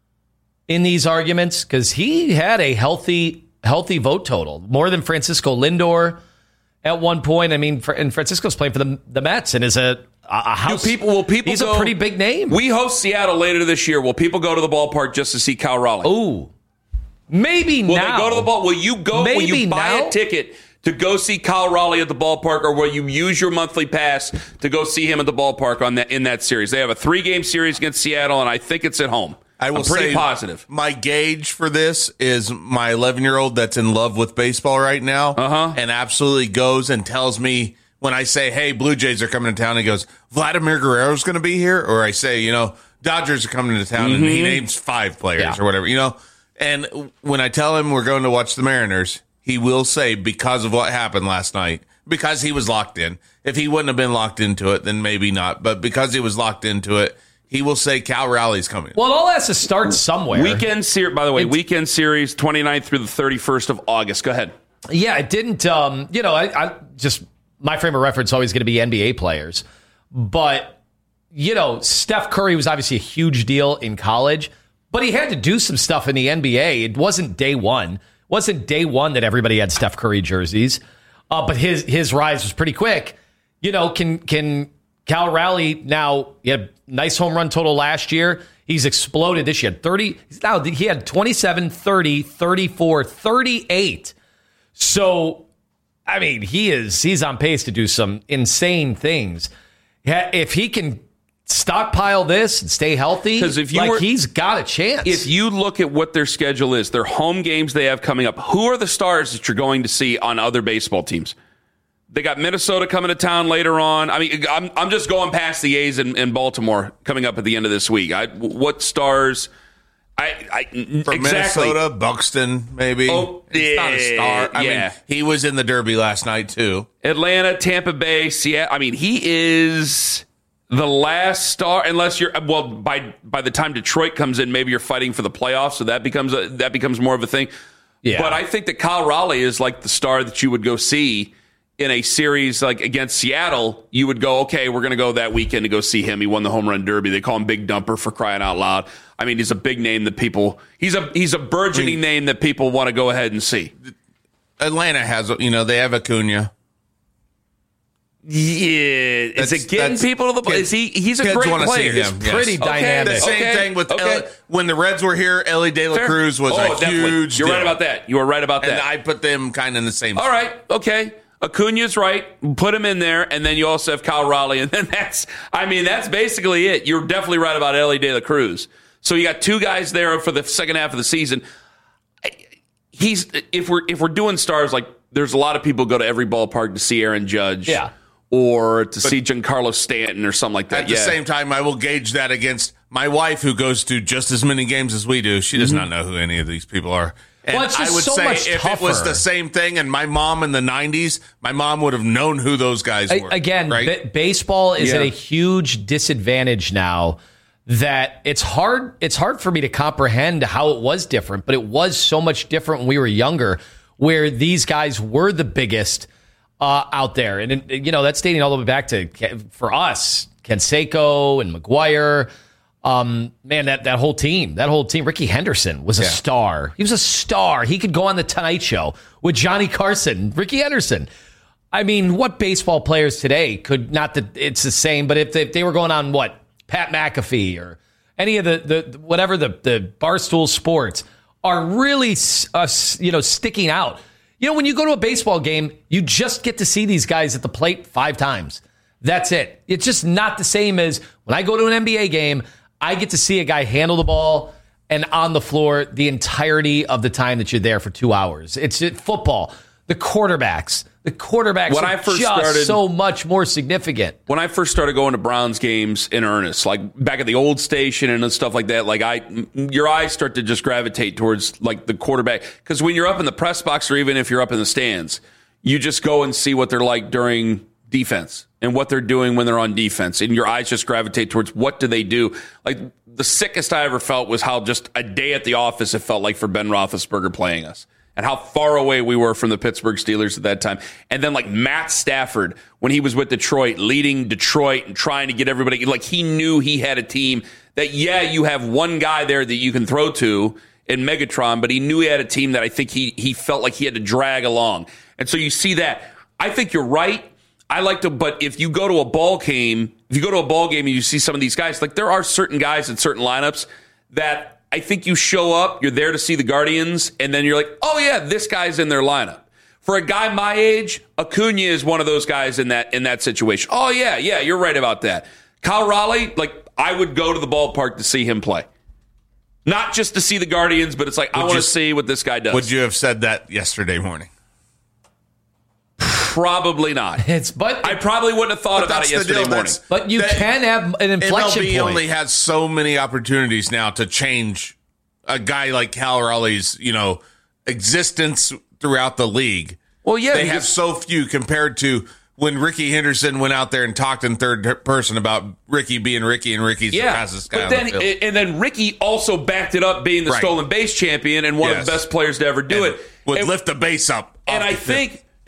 Speaker 6: in these arguments? Because he had a healthy healthy vote total, more than Francisco Lindor at one point. I mean, and Francisco's playing for the, the Mets and is a, a house.
Speaker 5: Do people, will people
Speaker 6: he's
Speaker 5: go,
Speaker 6: a pretty big name.
Speaker 5: We host Seattle later this year. Will people go to the ballpark just to see Cal Raleigh?
Speaker 6: Ooh, maybe
Speaker 5: will
Speaker 6: now.
Speaker 5: Will they go to the ball? Will you go?
Speaker 6: Maybe
Speaker 5: will you buy
Speaker 6: now?
Speaker 5: a ticket to go see Cal Raleigh at the ballpark, or will you use your monthly pass to go see him at the ballpark on that in that series? They have a three-game series against Seattle, and I think it's at home.
Speaker 7: I will
Speaker 5: I'm pretty
Speaker 7: say
Speaker 5: positive.
Speaker 7: My gauge for this is my eleven-year-old that's in love with baseball right now,
Speaker 5: uh-huh.
Speaker 7: and absolutely goes and tells me when I say, "Hey, Blue Jays are coming to town," he goes, "Vladimir Guerrero's going to be here," or I say, "You know, Dodgers are coming to town," mm-hmm. and he names five players yeah. or whatever, you know. And when I tell him we're going to watch the Mariners, he will say, because of what happened last night, because he was locked in. If he wouldn't have been locked into it, then maybe not. But because he was locked into it, he will say Cal Raleigh's coming.
Speaker 6: Well, it all has to start somewhere.
Speaker 5: Weekend series, by the way,
Speaker 6: It's,
Speaker 5: weekend series, twenty-ninth through the thirty-first of August. Go ahead.
Speaker 6: Yeah, it didn't, um, you know, I, I just, my frame of reference is always going to be N B A players. But you know, Steph Curry was obviously a huge deal in college, but he had to do some stuff in the N B A. It wasn't day one. It wasn't day one that everybody had Steph Curry jerseys, uh, but his his rise was pretty quick. You know, can can Cal Raleigh now, he had a nice home run total last year. He's exploded this year. thirty, now he had twenty-seven, thirty, thirty-four, thirty-eight. So, I mean, he is he's on pace to do some insane things. If he can stockpile this and stay healthy,
Speaker 5: because if you
Speaker 6: like
Speaker 5: were,
Speaker 6: he's got a chance.
Speaker 5: If you look at what their schedule is, their home games they have coming up, who are the stars that you're going to see on other baseball teams? They got Minnesota coming to town later on. I mean, I'm I'm just going past the A's in, in Baltimore coming up at the end of this week. I, what stars? I, I
Speaker 7: For
Speaker 5: exactly.
Speaker 7: Minnesota, Buxton, maybe.
Speaker 5: Oh,
Speaker 7: He's
Speaker 5: yeah,
Speaker 7: not a star. I
Speaker 5: yeah.
Speaker 7: mean, he was in the Derby last night, too.
Speaker 5: Atlanta, Tampa Bay, Seattle. I mean, he is the last star, unless you're, well, by by the time Detroit comes in, maybe you're fighting for the playoffs, so that becomes a, that becomes more of a thing.
Speaker 6: Yeah.
Speaker 5: But I think that Kyle Raleigh is like the star that you would go see in a series like against Seattle. You would go, okay, we're going to go that weekend to go see him. He won the home run derby. They call him Big Dumper, for crying out loud. I mean, he's a big name that people, he's a he's a burgeoning I mean, name that people want to go ahead and see.
Speaker 7: Atlanta has, you know, they have Acuna.
Speaker 5: Yeah,
Speaker 7: That's,
Speaker 5: is it getting people to the
Speaker 7: kids,
Speaker 5: Is he? He's a
Speaker 7: kids
Speaker 5: great
Speaker 7: See
Speaker 5: player.
Speaker 7: him,
Speaker 6: He's pretty
Speaker 7: yes.
Speaker 6: dynamic.
Speaker 7: The same
Speaker 5: okay.
Speaker 7: thing with
Speaker 5: okay.
Speaker 7: Ellie, when the Reds were here. Ellie De La
Speaker 5: Fair.
Speaker 7: Cruz was
Speaker 5: oh,
Speaker 7: a
Speaker 5: definitely.
Speaker 7: huge.
Speaker 5: You're
Speaker 7: deal.
Speaker 5: right about that. You are right about that.
Speaker 7: And I put them kind of in the same.
Speaker 5: All right, okay. Acuna's right. Put him in there, and then you also have Kyle Raleigh, and then that's. I mean, that's basically it. You're definitely right about Ellie De La Cruz. So you got two guys there for the second half of the season. He's if we're if we're doing stars, like there's a lot of people go to every ballpark to see Aaron Judge.
Speaker 6: Yeah.
Speaker 5: Or to but see Giancarlo Stanton or something like that.
Speaker 7: At the
Speaker 5: yeah.
Speaker 7: same time, I will gauge that against my wife, who goes to just as many games as we do. She does
Speaker 5: mm-hmm.
Speaker 7: not know who any of these people are. And
Speaker 6: well, it's just
Speaker 7: I would
Speaker 6: so
Speaker 7: say
Speaker 6: much
Speaker 7: if
Speaker 6: tougher.
Speaker 7: it was the same thing, and my mom in the nineties, my mom would have known who those guys were.
Speaker 6: Again,
Speaker 7: right?
Speaker 6: b- baseball is
Speaker 5: yeah.
Speaker 6: at a huge disadvantage now. That it's hard. It's hard for me to comprehend how it was different, but it was so much different when we were younger, where these guys were the biggest. Uh, out there. And, you know, that's dating all the way back to, for us, Canseco and McGuire. Um, man, that, that whole team, that whole team, Ricky Henderson was a
Speaker 7: yeah.
Speaker 6: star. He was a star. He could go on the Tonight Show with Johnny Carson, Ricky Henderson. I mean, what baseball players today could, not that it's the same, but if they, if they were going on, what, Pat McAfee or any of the, the whatever the, the Barstool Sports are really, uh, you know, sticking out. You know, when you go to a baseball game, you just get to see these guys at the plate five times. That's it. It's just not the same as when I go to an N B A game, I get to see a guy handle the ball and on the floor the entirety of the time that you're there for two hours. It's it, football. The quarterbacks. The quarterbacks
Speaker 5: when
Speaker 6: are
Speaker 5: I first
Speaker 6: just
Speaker 5: started,
Speaker 6: so much more significant.
Speaker 5: When I first started going to Browns games in earnest, like back at the old station and stuff like that, like I, your eyes start to just gravitate towards like the quarterback. Because when you're up in the press box or even if you're up in the stands, you just go and see what they're like during defense and what they're doing when they're on defense. And your eyes just gravitate towards what do they do. Like the sickest I ever felt was how just a day at the office it felt like for Ben Roethlisberger playing us. And how far away we were from the Pittsburgh Steelers at that time. And then like Matt Stafford, when he was with Detroit, leading Detroit and trying to get everybody, like he knew he had a team that, yeah, you have one guy there that you can throw to in Megatron, but he knew he had a team that I think he he felt like he had to drag along. And so you see that. I think you're right. I like to, but if you go to a ball game, if you go to a ball game and you see some of these guys, like there are certain guys in certain lineups that I think you show up, you're there to see the Guardians, and then you're like, oh, yeah, this guy's in their lineup. For a guy my age, Acuna is one of those guys in that in that situation. Oh, yeah, yeah, you're right about that. Kyle Raleigh, like, I would go to the ballpark to see him play. Not just to see the Guardians, but it's like, would I want to see what this guy does.
Speaker 7: Would you have said that yesterday morning?
Speaker 5: Probably not.
Speaker 6: It's but
Speaker 5: I probably wouldn't have thought about it yesterday morning.
Speaker 6: That's, but you
Speaker 7: that,
Speaker 6: can have an inflection
Speaker 7: M L B
Speaker 6: point.
Speaker 7: only has so many opportunities now to change a guy like Cal Raleigh's, you know, existence throughout the league.
Speaker 5: Well, yeah,
Speaker 7: they have so few compared to when Ricky Henderson went out there and talked in third person about Ricky being Ricky and Ricky's
Speaker 5: yeah,
Speaker 7: the fastest guy
Speaker 5: but
Speaker 7: on
Speaker 5: then,
Speaker 7: the field.
Speaker 5: And then Ricky also backed it up being the
Speaker 7: right.
Speaker 5: stolen base champion and one
Speaker 7: yes.
Speaker 5: of the best players to ever do
Speaker 7: and
Speaker 5: it.
Speaker 7: Would
Speaker 5: and,
Speaker 7: lift the base up.
Speaker 5: And I
Speaker 7: the
Speaker 5: think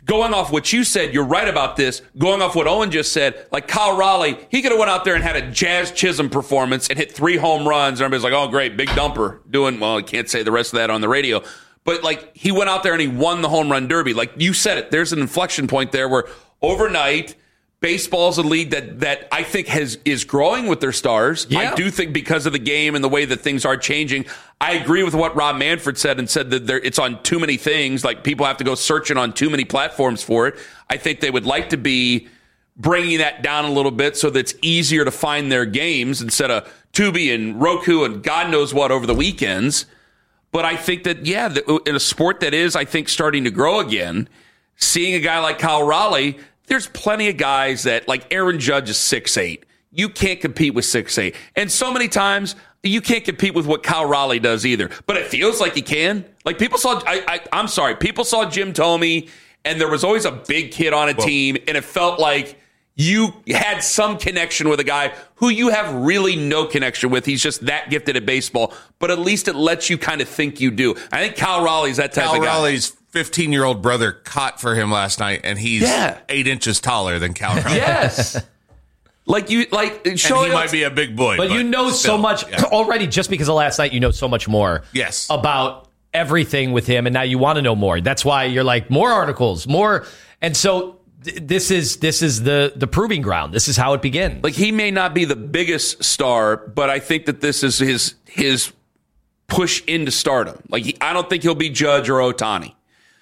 Speaker 5: going off what you said, you're right about this. Going off what Owen just said, like Kyle Raleigh, he could have went out there and had a Jazz Chisholm performance and hit three home runs. And everybody's like, oh, great, big dumper. Doing, well, I can't say the rest of that on the radio. But, like, he went out there and he won the home run derby. Like you said it, there's an inflection point there where overnight – baseball's a league that, that I think has is growing with their stars. Yeah. I do think because of the game and the way that things are changing. I agree with what Rob Manfred said and said that there, it's on too many things. Like people have to go searching on too many platforms for it. I think they would like to be bringing that down a little bit so that it's easier to find their games instead of Tubi and Roku and God knows what over the weekends. But I think that, yeah, the, in a sport that is, I think, starting to grow again, seeing a guy like Kyle Raleigh, there's plenty of guys that, like Aaron Judge is six eight. You can't compete with six eight. And so many times, you can't compete with what Kyle Raleigh does either. But it feels like he can. Like people saw, I, I, I'm sorry, people saw Jim Thome, and there was always a big kid on a well, team, and it felt like you had some connection with a guy who you have really no connection with. He's just that gifted at baseball. But at least it lets you kind of think you do. I think Kyle Raleigh's that type
Speaker 7: Kyle
Speaker 5: of guy.
Speaker 7: Kyle Raleigh's fifteen-year-old brother caught for him last night, and he's yeah. eight inches taller than Kyle Raleigh.
Speaker 5: Yes. Like you, like
Speaker 7: and he up, might be a big boy,
Speaker 6: but, but you know still, so much yeah. already. Just because of last night, you know so much more.
Speaker 7: Yes.
Speaker 6: About everything with him, and now you want to know more. That's why you're like more articles, more, and so th- this is this is the the proving ground. This is how it begins.
Speaker 5: Like he may not be the biggest star, but I think that this is his his push into stardom. Like he, I don't think he'll be Judge or Ohtani.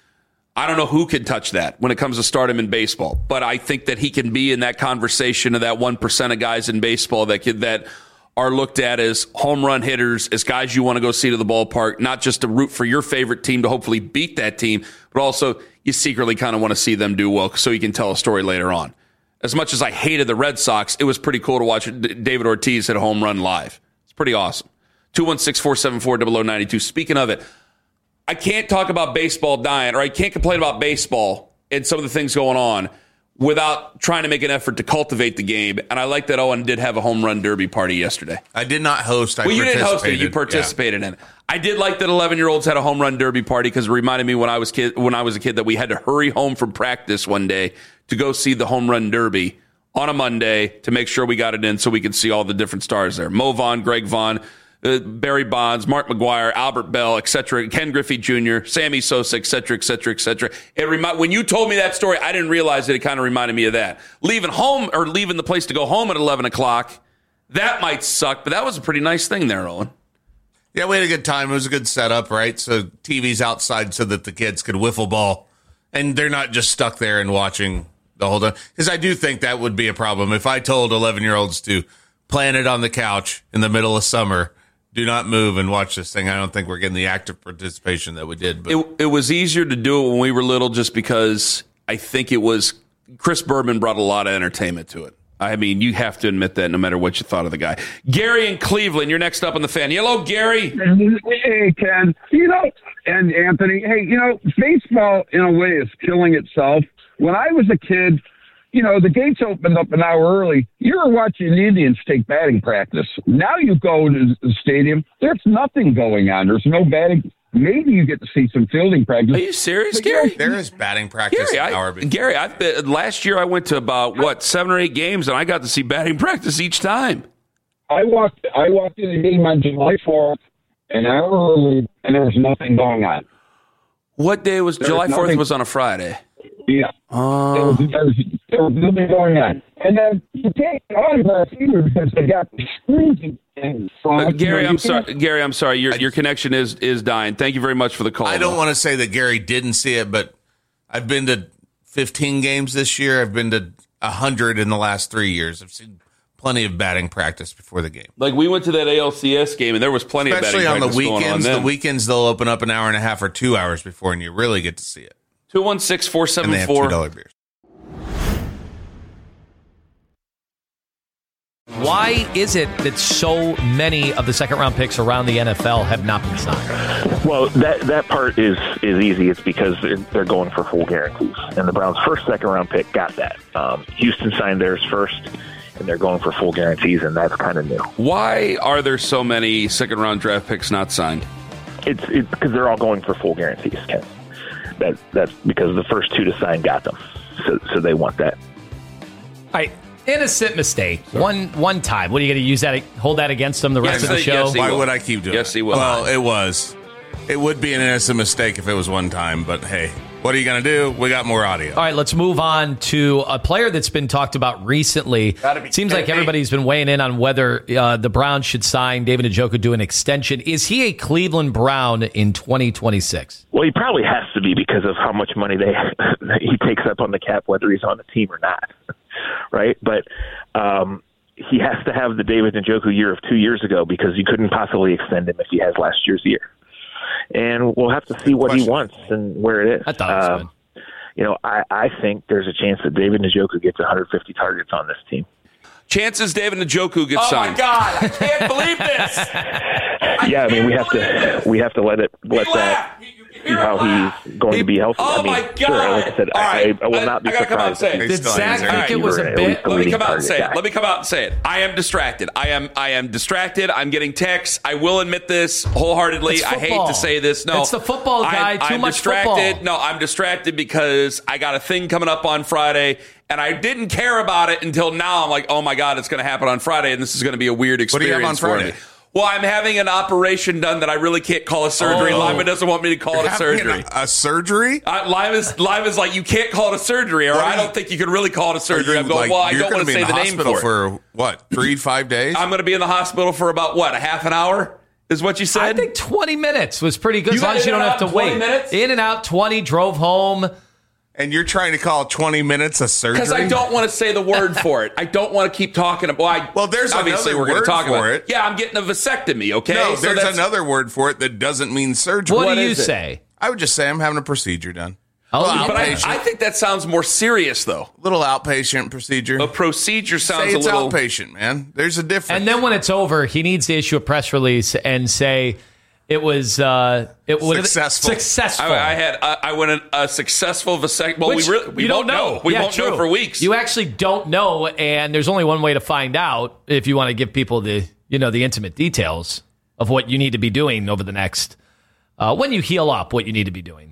Speaker 5: I don't know who can touch that when it comes to stardom in baseball, but I think that he can be in that conversation of that one percent of guys in baseball that could, that are looked at as home run hitters, as guys you want to go see to the ballpark, not just to root for your favorite team to hopefully beat that team, but also you secretly kind of want to see them do well so you can tell a story later on. As much as I hated the Red Sox, it was pretty cool to watch David Ortiz hit a home run live. It's pretty awesome. two one six, four seven four, zero zero nine two. Speaking of it, I can't talk about baseball dying, or I can't complain about baseball and some of the things going on without trying to make an effort to cultivate the game. And I like that Owen did have a home run derby party yesterday.
Speaker 7: I did not host. I
Speaker 5: well, you didn't host it. You participated yeah. in it. I did like that eleven-year-olds had a home run derby party because it reminded me when I was kid when I was a kid that we had to hurry home from practice one day to go see the home run derby on a Monday to make sure we got it in so we could see all the different stars there. Mo Vaughn, Greg Vaughn, Uh, Barry Bonds, Mark McGwire, Albert Bell, et cetera, Ken Griffey Junior, Sammy Sosa, et cetera, et cetera, et cetera. It remi- when you told me that story, I didn't realize it. It kind of reminded me of that. Leaving home or leaving the place to go home at eleven o'clock, that might suck, but that was a pretty nice thing there, Owen.
Speaker 7: Yeah, we had a good time. It was a good setup, right? So T V's outside so that the kids could wiffle ball, and they're not just stuck there and watching the whole time. Because I do think that would be a problem. If I told eleven-year-olds to plan it on the couch in the middle of summer, do not move and watch this thing, I don't think we're getting the active participation that we did. But
Speaker 5: it, it was easier to do it when we were little just because I think it was Chris Berman brought a lot of entertainment to it. I mean, you have to admit that no matter what you thought of the guy. Gary in Cleveland, you're next up on the Fan. Hello, Gary.
Speaker 12: Hey, Ken. You know, and Anthony, hey, you know, baseball in a way is killing itself. When I was a kid, you know, the gates opened up an hour early. You were watching the Indians take batting practice. Now you go to the stadium, there's nothing going on. There's no batting. Maybe you get to see some fielding practice.
Speaker 5: Are you serious, Gary?
Speaker 7: There is batting practice
Speaker 5: Gary,
Speaker 7: an hour
Speaker 5: I, Gary, I've been, last year I went to about, what, seven or eight games, and I got to see batting practice each time.
Speaker 12: I walked I walked in the game on July fourth, an hour early, and there was nothing going on.
Speaker 5: What day was, there July fourth was on a Friday?
Speaker 12: Yeah.
Speaker 5: Uh,
Speaker 12: there, was, there, was, there was nothing going on. And then you take autographs either because they got the screens and
Speaker 5: uh, Gary, you know, I'm sorry. Gary, I'm sorry. Your your connection is is dying. Thank you very much for the call.
Speaker 7: I don't though. want to say that Gary didn't see it, but I've been to fifteen games this year. I've been to one hundred in the last three years. I've seen plenty of batting practice before the game.
Speaker 5: Like we went to that A L C S game, and there was plenty
Speaker 7: Especially
Speaker 5: of batting
Speaker 7: practice
Speaker 5: going on.
Speaker 7: Especially on the weekends.
Speaker 5: The
Speaker 7: weekends, they'll open up an hour and a half or two hours before, and you really get to see it.
Speaker 5: two one six, four seven four
Speaker 7: two dollar beers.
Speaker 6: Why is it that so many of the second-round picks around the N F L have not been signed?
Speaker 13: Well, that that part is, is easy. It's because they're going for full guarantees. And the Browns' first second-round pick got that. Um, Houston signed theirs first, and they're going for full guarantees, and that's kind of new.
Speaker 5: Why are there so many second-round draft picks not signed?
Speaker 13: It's because they're all going for full guarantees, Ken. That that's because the first two to sign got them, so so they want that.
Speaker 6: All right, innocent mistake. One one time. What are you going to use that? Hold that against them the rest
Speaker 7: Yes,
Speaker 6: of the
Speaker 7: yes,
Speaker 6: show?
Speaker 7: yes, Why would I keep doing it?
Speaker 5: Yes, he will.
Speaker 7: Well, it was. It would be an innocent mistake if it was one time, but hey, what are you going to do? We got more audio.
Speaker 6: All right, let's move on to a player that's been talked about recently. It seems like everybody's been weighing in on whether uh, the Browns should sign David Njoku to an extension. Is he a Cleveland Brown in twenty twenty-six?
Speaker 13: Well, he probably has to be because of how much money they he takes up on the cap, whether he's on the team or not, right? But um, he has to have the David Njoku year of two years ago because you couldn't possibly extend him if he has last year's year. And we'll have to see what he wants and where it is.
Speaker 6: I thought it was
Speaker 13: um, you know, I, I think there's a chance that David Njoku gets one hundred fifty targets on this team.
Speaker 5: Chances David Njoku gets
Speaker 6: oh
Speaker 5: signed.
Speaker 6: Oh my God! I can't believe this.
Speaker 13: yeah, I mean, we have to we have to let it let that see how he's going to be healthy.
Speaker 5: Oh
Speaker 13: I mean,
Speaker 5: my God!
Speaker 13: Sure, like I said,
Speaker 5: All right.
Speaker 13: I, I will not be
Speaker 5: I, I gotta come out and
Speaker 13: surprised.
Speaker 5: say it.
Speaker 6: Did Zach think it was a bit?
Speaker 5: Let me come out and say it. Let me come out and say it. I am distracted. I am. I am distracted. I'm getting texts. I will admit this wholeheartedly.
Speaker 6: It's
Speaker 5: I hate
Speaker 6: football.
Speaker 5: to say this. No,
Speaker 6: It's the football guy.
Speaker 5: I'm,
Speaker 6: Too
Speaker 5: I'm
Speaker 6: much
Speaker 5: distracted.
Speaker 6: football.
Speaker 5: No, I'm distracted because I got a thing coming up on Friday, and I didn't care about it until now. I'm like, oh my God, it's going to happen on Friday, and this is going to be a weird
Speaker 7: What do you
Speaker 5: experience
Speaker 7: have on
Speaker 5: for
Speaker 7: Friday?
Speaker 5: me. Well, I'm having an operation done that I really can't call a surgery.
Speaker 7: Oh.
Speaker 5: Lima doesn't want me to call
Speaker 7: You're
Speaker 5: it a
Speaker 7: having
Speaker 5: surgery.
Speaker 7: A, a surgery?
Speaker 5: Uh, Lima's, Lima's like, you can't call it a surgery, or
Speaker 7: What are
Speaker 5: I
Speaker 7: you-
Speaker 5: don't think you could really call it a surgery.
Speaker 7: Are
Speaker 5: I'm
Speaker 7: you,
Speaker 5: going,
Speaker 7: like,
Speaker 5: well, I
Speaker 7: you're
Speaker 5: don't
Speaker 7: gonna
Speaker 5: want to
Speaker 7: be
Speaker 5: say
Speaker 7: in
Speaker 5: the name
Speaker 7: hospital
Speaker 5: for it.
Speaker 7: for what? Three, five days?
Speaker 5: I'm going to be in the hospital for about, what, a half an hour? Is what you said?
Speaker 6: I think twenty minutes was pretty good.
Speaker 5: You
Speaker 6: As long
Speaker 5: got
Speaker 6: as you
Speaker 5: in
Speaker 6: don't
Speaker 5: and
Speaker 6: have to
Speaker 5: out in twenty
Speaker 6: wait.
Speaker 5: minutes?
Speaker 6: In and out, twenty, drove home.
Speaker 7: And you're trying to call twenty minutes a surgery?
Speaker 5: Because I don't want to say the word for it. I don't want to keep talking about. Well, I,
Speaker 7: Well, there's
Speaker 5: obviously
Speaker 7: another
Speaker 5: we're going
Speaker 7: word
Speaker 5: to talk
Speaker 7: for
Speaker 5: about
Speaker 7: it.
Speaker 5: Yeah, I'm getting a vasectomy. Okay,
Speaker 7: No,
Speaker 5: So
Speaker 7: there's
Speaker 5: that's-
Speaker 7: another word for it that doesn't mean surgery.
Speaker 6: What,
Speaker 5: What
Speaker 6: do you
Speaker 5: is it?
Speaker 6: say?
Speaker 7: I would just say I'm having a procedure done.
Speaker 6: Oh,
Speaker 7: Well,
Speaker 5: But I,
Speaker 7: outpatient.
Speaker 5: I think that sounds more serious, though.
Speaker 7: Little outpatient procedure.
Speaker 5: A procedure sounds
Speaker 7: Say it's
Speaker 5: a little.
Speaker 7: outpatient, man. There's a difference.
Speaker 6: And then when it's over, he needs to issue a press release and say it was uh, it was
Speaker 7: Successful.
Speaker 6: Successful.
Speaker 5: I, I had I, I went a, a successful vasectomy. Well,
Speaker 6: Which
Speaker 5: we really we
Speaker 6: you
Speaker 5: won't
Speaker 6: don't know.
Speaker 5: We
Speaker 6: Yeah,
Speaker 5: won't
Speaker 6: true.
Speaker 5: know for weeks.
Speaker 6: You actually don't know, and there's only one way to find out if you want to give people the you know the intimate details of what you need to be doing over the next uh, when you heal up. What you need to be doing.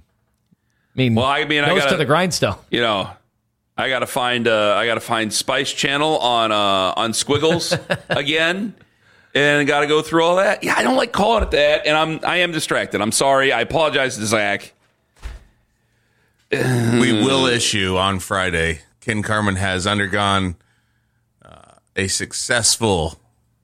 Speaker 6: I mean,
Speaker 5: Well, I mean, I
Speaker 6: nose
Speaker 5: gotta-
Speaker 6: to the grindstone.
Speaker 5: you know, I gotta find uh, I gotta find Spice Channel on uh, on Squiggles again, and gotta go through all that. Yeah, I don't like calling it that, and I'm I am distracted. I'm sorry. I apologize to Zach.
Speaker 7: we will issue on Friday. Ken Carman has undergone uh, a successful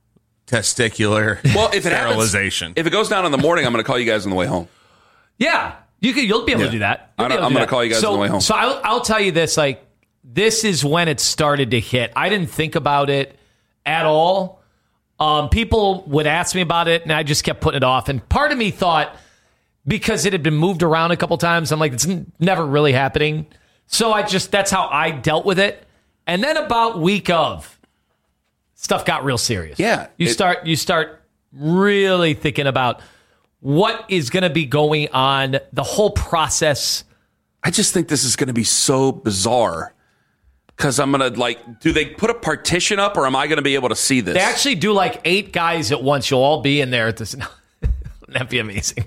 Speaker 7: testicular
Speaker 5: Well, if it happens,
Speaker 7: sterilization.
Speaker 5: if it goes down in the morning, I'm gonna call you guys on the way home.
Speaker 6: Yeah, you can. You'll be able
Speaker 7: Yeah.
Speaker 6: to do that. You'll
Speaker 5: I
Speaker 6: be
Speaker 5: don't-
Speaker 6: able to
Speaker 5: I'm
Speaker 6: do
Speaker 5: gonna
Speaker 6: that.
Speaker 5: call you guys
Speaker 6: so,
Speaker 5: on the way home.
Speaker 6: So I'll, I'll tell you this: like, this is when it started to hit. I didn't think about it at all. Um, people would ask me about it, and I just kept putting it off. And part of me thought, because it had been moved around a couple times, I'm like, it's n- never really happening. So I just that's how I dealt with it. And then about week of, stuff got real serious.
Speaker 5: Yeah,
Speaker 6: you
Speaker 5: it-
Speaker 6: start you start really thinking about what is going to be going on, the whole process.
Speaker 5: I just think this is going to be so bizarre because I'm going to like, do they put a partition up or am I going to be able to see this?
Speaker 6: They actually do like eight guys at once. You'll all be in there at this. Wouldn't that be amazing?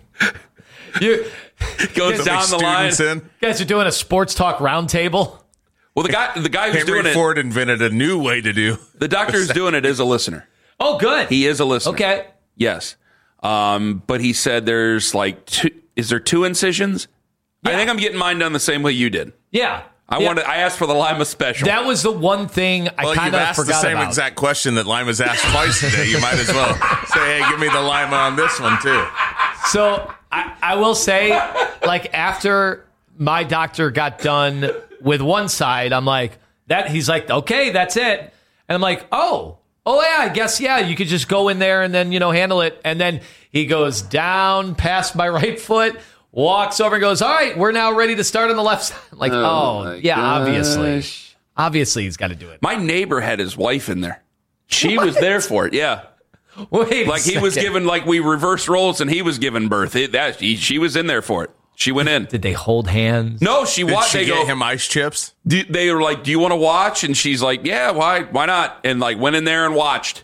Speaker 6: You
Speaker 5: goes
Speaker 6: guys-
Speaker 5: down the line.
Speaker 7: Students in.
Speaker 6: you guys are doing a sports talk roundtable.
Speaker 5: Well, the guy, the guy who's
Speaker 7: Henry
Speaker 5: doing
Speaker 7: Ford invented a new way to do.
Speaker 5: it, the doctor who's doing it is a listener.
Speaker 6: Oh, good.
Speaker 5: He is a listener.
Speaker 6: Okay.
Speaker 5: Yes. Um, but he said there's like two, is there two incisions? I think I'm getting mine done the same way you did.
Speaker 6: Yeah.
Speaker 5: I
Speaker 6: Yeah.
Speaker 5: wanted, I asked for the Lima special.
Speaker 6: That was the one thing I
Speaker 7: Well,
Speaker 6: kind
Speaker 7: you've
Speaker 6: of
Speaker 7: asked
Speaker 6: forgot
Speaker 7: the same
Speaker 6: about.
Speaker 7: exact question that Lima's asked twice today. You might as well say, hey, give me the Lima on this one, too.
Speaker 6: So I, I will say, like, after my doctor got done with one side, I'm like, that he's like, okay, that's it. And I'm like, oh, oh yeah, I guess, yeah, you could just go in there and then, you know, handle it. And then he goes down past my right foot, walks over and goes, all right, we're now ready to start on the left side. I'm like,
Speaker 5: Oh,
Speaker 6: oh,
Speaker 5: my
Speaker 6: yeah, obviously.
Speaker 5: gosh.
Speaker 6: Obviously he's got to do it.
Speaker 5: My neighbor had his wife in there. She was there for it. Yeah.
Speaker 6: Wait a
Speaker 5: Like he was
Speaker 6: second.
Speaker 5: given, like we reversed roles and he was given birth. It, that he, she was in there for it. She went in.
Speaker 6: Did they hold hands?
Speaker 5: No, she
Speaker 7: Did
Speaker 5: watched.
Speaker 7: she
Speaker 5: They
Speaker 7: get
Speaker 5: go.
Speaker 7: him ice chips?
Speaker 5: Do, they were like, "Do you want to watch?" And she's like, "Yeah, why? Why not?" And like went in there and watched.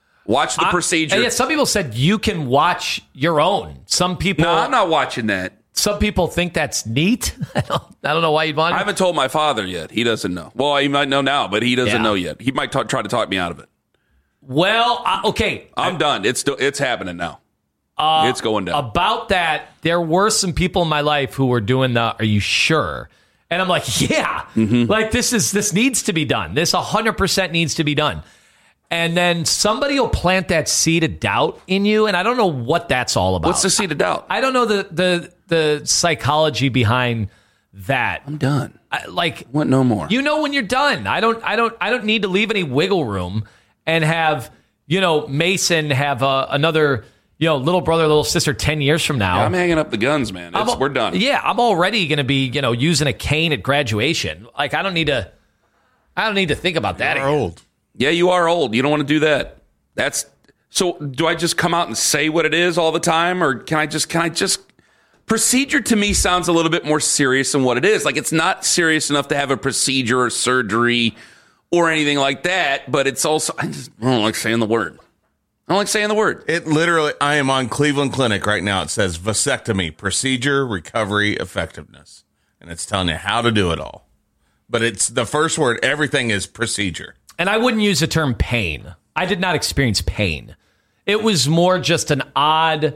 Speaker 5: Watched the
Speaker 6: I-
Speaker 5: procedure.
Speaker 6: And yet some people said you can watch your own. Some people.
Speaker 5: No, I'm not watching that.
Speaker 6: some people think that's neat. I don't, I don't know why you'd want it.
Speaker 5: I haven't told my father yet. He doesn't know. Well, he might know now, but he doesn't
Speaker 6: Yeah.
Speaker 5: know yet. He might t- try to talk me out of it.
Speaker 6: Well, uh, okay.
Speaker 5: I'm done. It's still, it's happening now.
Speaker 6: Uh,
Speaker 5: it's going down.
Speaker 6: About that, there were some people in my life who were doing the, are you sure? And I'm like, yeah.
Speaker 5: Mm-hmm.
Speaker 6: Like, this is this needs to be done. This one hundred percent needs to be done. And then somebody will plant that seed of doubt in you, and I don't know what that's all about.
Speaker 5: What's the seed of doubt?
Speaker 6: I don't know the the the psychology behind that.
Speaker 5: I'm done.
Speaker 6: I, like,
Speaker 5: what? No more.
Speaker 6: You know when you're done. I don't. I don't. I don't need to leave any wiggle room and have you know Mason have uh, another you know little brother, little sister ten years from now.
Speaker 5: Yeah, I'm hanging up the guns, man. It's,
Speaker 6: I'm,
Speaker 5: we're done.
Speaker 6: Yeah, I'm already going to be you know using a cane at graduation. Like I don't need to. I don't need to think about that.
Speaker 7: You're
Speaker 6: again.
Speaker 7: old.
Speaker 5: Yeah, you are old. You don't want to do that. That's so. Do I just come out and say what it is all the time, or can I just? Can I just? Procedure to me sounds a little bit more serious than what it is. Like it's not serious enough to have a procedure or surgery or anything like that. But it's also I just I don't like saying the word. I don't like saying the word.
Speaker 7: It literally. I am on Cleveland Clinic right now. It says vasectomy, procedure, recovery, effectiveness, and it's telling you how to do it all. But it's the first word. Everything is procedure.
Speaker 6: And I wouldn't use the term pain. I did not experience pain. It was more just an odd,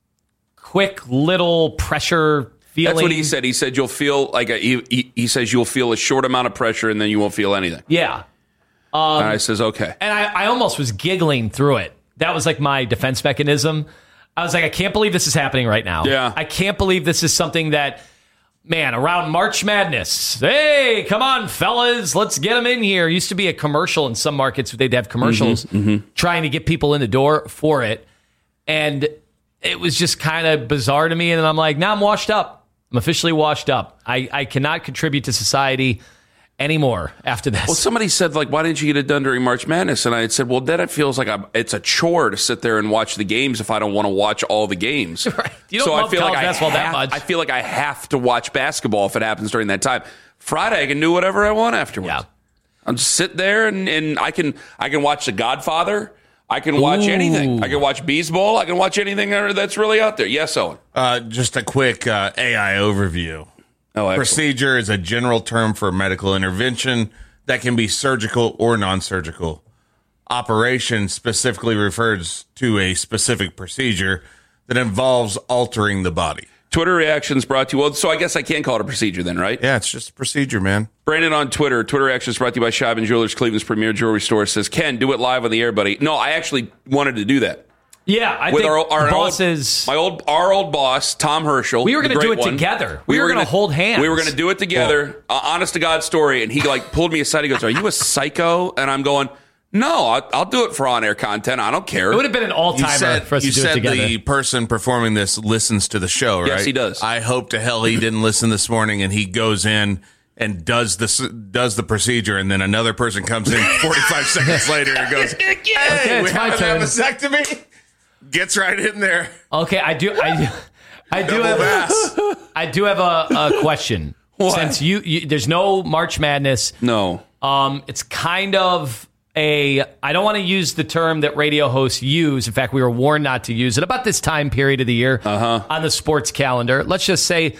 Speaker 6: quick little pressure feeling.
Speaker 5: That's what he said. He said you'll feel like a, he, he, he says you'll feel a short amount of pressure and then you won't feel anything.
Speaker 6: Yeah. Um,
Speaker 5: and I says, okay.
Speaker 6: And I, I almost was giggling through it. That was like my defense mechanism. I was like, I can't believe this is happening right now.
Speaker 5: Yeah.
Speaker 6: I can't believe this is something that, man, around March Madness. Hey, come on, fellas, let's get them in here. Used to be a commercial in some markets. They'd have commercials
Speaker 5: mm-hmm, mm-hmm.
Speaker 6: trying to get people in the door for it. And it was just kind of bizarre to me. And I'm like, now I'm washed up. I'm officially washed up. I, I cannot contribute to society anymore after this.
Speaker 5: Well, somebody said, like, why didn't you get it done during March Madness? And I had said, well, then it feels like I'm, it's a chore to sit there and watch the games if I don't want to watch all the games.
Speaker 6: Right. You don't
Speaker 5: so
Speaker 6: love
Speaker 5: I feel
Speaker 6: college
Speaker 5: like I
Speaker 6: basketball that
Speaker 5: have,
Speaker 6: much.
Speaker 5: I feel like I have to watch basketball if it happens during that time. Friday, I can do whatever I want afterwards.
Speaker 6: Yeah.
Speaker 5: I'll just sit there and, and I can I can watch The Godfather. I can watch
Speaker 6: Ooh.
Speaker 5: anything. I can watch Bees Bowl. I can watch anything that's really out there. Yes, Owen.
Speaker 7: Uh, just a quick uh, A I overview.
Speaker 5: Oh, excellent.
Speaker 7: Procedure is a general term for medical intervention that can be surgical or non-surgical. Operation specifically refers to a specific procedure that involves altering the body.
Speaker 5: Twitter reactions brought to you. Well, so I guess I can call it a procedure then, right?
Speaker 7: Yeah, it's just a procedure, man.
Speaker 5: Brandon on Twitter. Twitter reactions brought to you by Scheib and Jewelers, Cleveland's premier jewelry store, says, Ken, do it live on the air, buddy. No, I actually wanted to do that.
Speaker 6: Yeah, I
Speaker 5: With
Speaker 6: think
Speaker 5: our, our
Speaker 6: bosses.
Speaker 5: Old, my old, our old boss, Tom Herschel.
Speaker 6: We were
Speaker 5: going
Speaker 6: gonna
Speaker 5: to
Speaker 6: do it together. We were gonna
Speaker 5: gonna-
Speaker 6: hold hands.
Speaker 5: We were going to do it together. Uh, honest to God story. And he like pulled me aside. He goes, "Are you a psycho?" And I'm going, "No, I'll, I'll do it for on-air content. I don't care."
Speaker 6: It would have been an
Speaker 7: You
Speaker 6: all-timer
Speaker 7: said,
Speaker 6: for us
Speaker 7: you
Speaker 6: to do it
Speaker 7: said
Speaker 6: together.
Speaker 7: the person performing this listens to the show, right?
Speaker 5: Yes, he does.
Speaker 7: I hope to hell he didn't listen this morning and he goes in and does this does the procedure, and then another person comes in forty-five seconds later and goes, "Hey,
Speaker 6: Okay,
Speaker 7: we
Speaker 6: it's my
Speaker 7: have
Speaker 6: turn."
Speaker 7: a vasectomy." Gets right in there.
Speaker 6: Okay, I do. I do. I do
Speaker 7: Double
Speaker 6: have.
Speaker 7: bass.
Speaker 6: I do have a, a question.
Speaker 5: What?
Speaker 6: Since you, you, there's no March Madness.
Speaker 5: No.
Speaker 6: Um, it's kind of a. I don't want to use the term that radio hosts use. In fact, we were warned not to use it about this time period of the year
Speaker 5: Uh-huh.
Speaker 6: on the sports calendar. Let's just say,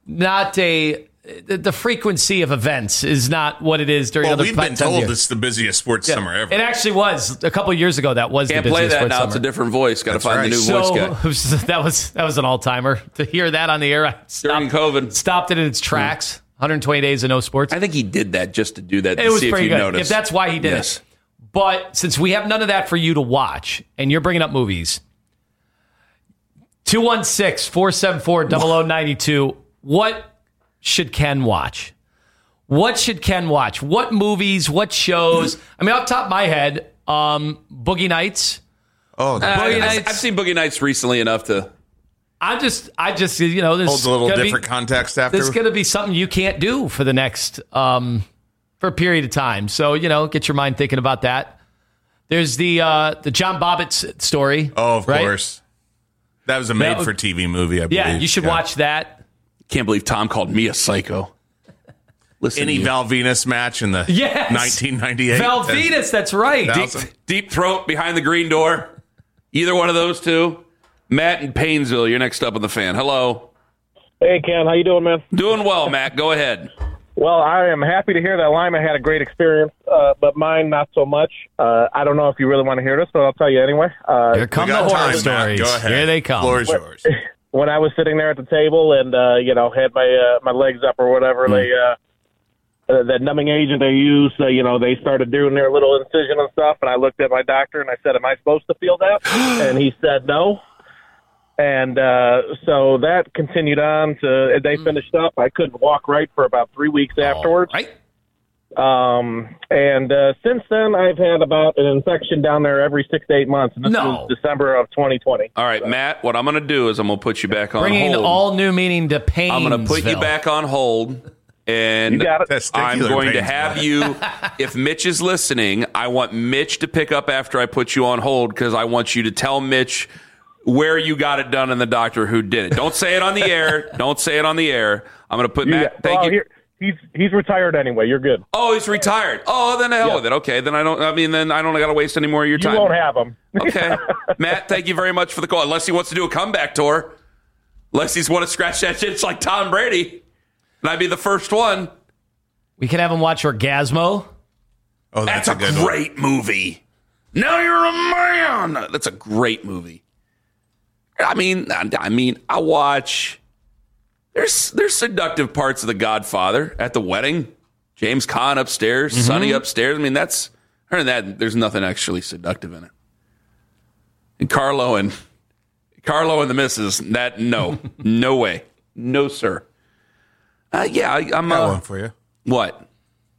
Speaker 6: not a. The, the frequency of events is not what it is during
Speaker 7: Well,
Speaker 6: other
Speaker 7: we've been
Speaker 6: times of
Speaker 7: told
Speaker 6: year.
Speaker 7: this is the busiest sports
Speaker 6: Yeah.
Speaker 7: summer ever.
Speaker 6: It actually was a couple of years ago. That was
Speaker 5: Can't
Speaker 6: the
Speaker 5: play
Speaker 6: busiest
Speaker 5: that
Speaker 6: sports
Speaker 5: now.
Speaker 6: summer.
Speaker 5: It's a different voice. Got to
Speaker 7: That's
Speaker 5: find
Speaker 7: right.
Speaker 5: the new
Speaker 6: So
Speaker 5: voice guy.
Speaker 6: that was that was an all timer to hear that on the air. I
Speaker 5: During
Speaker 6: stopped,
Speaker 5: COVID.
Speaker 6: stopped it in its tracks. one hundred twenty days of no sports.
Speaker 5: I think he did that just to do that. To
Speaker 6: It was
Speaker 5: see
Speaker 6: pretty
Speaker 5: if you
Speaker 6: good.
Speaker 5: noticed.
Speaker 6: If that's why he did
Speaker 5: Yes.
Speaker 6: it. But since we have none of that for you to watch, and you're bringing up movies, two one six, four seven four, zero zero nine two, what should Ken watch? What should Ken watch? What movies? What shows? I mean, off the top of my head, um, Boogie Nights.
Speaker 7: Oh,
Speaker 5: Uh,
Speaker 7: the
Speaker 6: Boogie
Speaker 5: I,
Speaker 6: Nights.
Speaker 5: I've seen Boogie Nights recently enough to.
Speaker 6: I just, I just, you know, this
Speaker 7: holds a little
Speaker 6: gonna
Speaker 7: different
Speaker 6: be,
Speaker 7: context after.
Speaker 6: This is going to be something you can't do for the next, um, for a period of time. So, you know, get your mind thinking about that. There's the uh, the John Bobbitt story.
Speaker 7: Oh, of
Speaker 6: right?
Speaker 7: course. That was a
Speaker 6: That
Speaker 7: made-for-T V movie, I believe.
Speaker 6: Yeah, you should
Speaker 7: Yeah.
Speaker 6: watch that.
Speaker 5: Can't believe Tom called me a psycho. Listen,
Speaker 7: Any
Speaker 5: to you.
Speaker 7: Val Venus match in the
Speaker 6: Yes.
Speaker 7: nineteen ninety-eight.
Speaker 6: Val Venus, that's right.
Speaker 7: Deep-
Speaker 5: deep, deep throat behind the green door. Either one of those two. Matt in Paynesville, you're next up on the fan. Hello.
Speaker 14: Hey, Ken. How you doing, man?
Speaker 5: Doing well, Matt. Go ahead.
Speaker 14: Well, I am happy to hear that Lima had a great experience, uh, but mine not so much. Uh, I don't know if you really want to hear this, but I'll tell you anyway. Uh,
Speaker 6: Here come the horror
Speaker 7: time,
Speaker 6: stories.
Speaker 7: Go ahead.
Speaker 6: Here they come.
Speaker 7: Floor is yours.
Speaker 14: When I was sitting there at the table and, uh, you know, had my uh, my legs up or whatever, mm. they uh, uh, that numbing agent they used, uh, you know, they started doing their little incision and stuff, and I looked at my doctor and I said, am I supposed to feel that? And he said no. And uh, so that continued on to, they finished up. I couldn't walk right for about three weeks afterwards.
Speaker 6: Right.
Speaker 14: Um, and uh, since then, I've had about an infection down there every six to eight months. And this
Speaker 6: No.
Speaker 14: was December of twenty twenty.
Speaker 5: All right, Matt, what I'm going to do is I'm going to put you back on
Speaker 6: Bringing
Speaker 5: hold.
Speaker 6: all new meaning to Paynesville.
Speaker 5: I'm going to put you back on hold. And
Speaker 14: You got it.
Speaker 5: I'm
Speaker 7: Testicular
Speaker 5: going to
Speaker 7: pains,
Speaker 5: have
Speaker 7: man.
Speaker 5: you, if Mitch is listening, I want Mitch to pick up after I put you on hold because I want you to tell Mitch where you got it done and the doctor who did it. Don't say it on the air. Don't say it on the air. I'm going to put
Speaker 14: You
Speaker 5: Matt.
Speaker 14: got-
Speaker 5: Thank
Speaker 14: well,
Speaker 5: you.
Speaker 14: here- he's he's retired anyway. You're good.
Speaker 5: Oh, he's retired. Oh, then the hell
Speaker 14: Yeah.
Speaker 5: with it. Okay, then I don't. I mean, then I don't got to waste any more of your
Speaker 14: You
Speaker 5: time.
Speaker 14: won't have him.
Speaker 5: Okay, Matt. Thank you very much for the call. Unless he wants to do a comeback tour, unless he's want to scratch that shit, it's like Tom Brady, and I'd be the first one.
Speaker 6: We can have him watch Orgasmo.
Speaker 7: Oh,
Speaker 5: That's,
Speaker 7: that's,
Speaker 5: a,
Speaker 7: a good one.
Speaker 5: great movie. Now you're a man. That's a great movie. I mean, I, I mean, I watch. There's there's seductive parts of The Godfather at the wedding. James Caan upstairs,
Speaker 6: Mm-hmm.
Speaker 5: Sonny upstairs. I mean, that's other than that. There's nothing actually seductive in it. And Carlo and Carlo and the missus. That no, no way, no sir. Uh, yeah, I, I'm.
Speaker 7: Got
Speaker 5: Uh,
Speaker 7: one for you.
Speaker 5: what?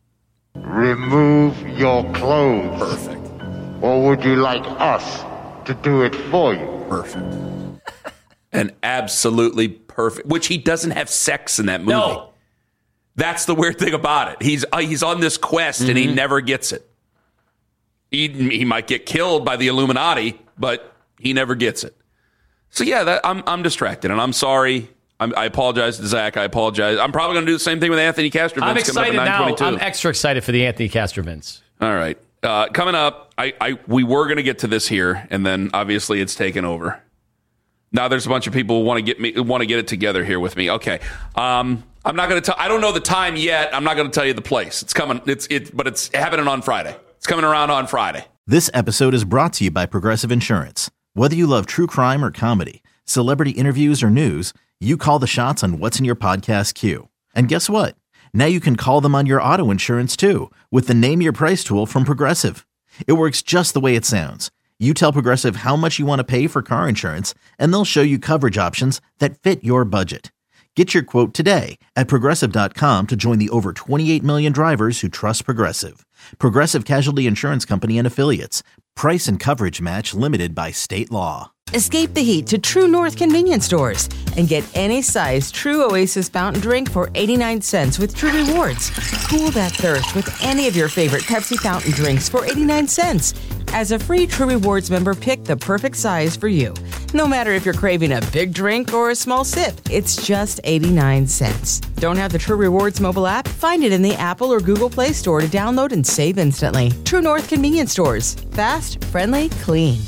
Speaker 15: Remove your clothes.
Speaker 7: Perfect.
Speaker 15: Or would you like us to do it for you?
Speaker 7: Perfect.
Speaker 5: And absolutely perfect. Which he doesn't have sex in that movie.
Speaker 6: No.
Speaker 5: That's the weird thing about it. He's uh, he's on this quest and he never gets it. He he might get killed by the Illuminati, but he never gets it. So yeah, that, I'm I'm distracted and I'm sorry. I'm, I apologize to Zach. I apologize. I'm probably going to do the same thing with Anthony Castro.
Speaker 6: I'm excited now.
Speaker 5: I'm
Speaker 6: I'm extra excited for the Anthony Castrovins.
Speaker 5: All right. Uh, coming up, I, I we were going to get to this here, and then obviously it's taken over. Now there's a bunch of people who want to get me want to get it together here with me. Okay, um, I'm not going to tell. I don't know the time yet. I'm not going to tell you the place. It's coming. It's it, but it's happening on Friday. It's coming around on Friday.
Speaker 1: This episode is brought to you by Progressive Insurance. Whether you love true crime or comedy, celebrity interviews or news, you call the shots on what's in your podcast queue. And guess what? Now you can call them on your auto insurance too with the Name Your Price tool from Progressive. It works just the way it sounds. You tell Progressive how much you want to pay for car insurance, and they'll show you coverage options that fit your budget. Get your quote today at Progressive dot com to join the over twenty-eight million drivers who trust Progressive. Progressive Casualty Insurance Company and Affiliates. Price and coverage match limited by state law.
Speaker 2: Escape the heat to True North convenience stores and get any size True Oasis fountain drink for eighty-nine cents with True Rewards. Cool that thirst with any of your favorite Pepsi fountain drinks for eighty-nine cents. As a free True Rewards member, pick the perfect size for you. No matter if you're craving a big drink or a small sip, it's just eighty-nine cents. Don't have the True Rewards mobile app? Find it in the Apple or Google Play Store to download and save instantly. True North convenience stores. Fast, friendly, clean.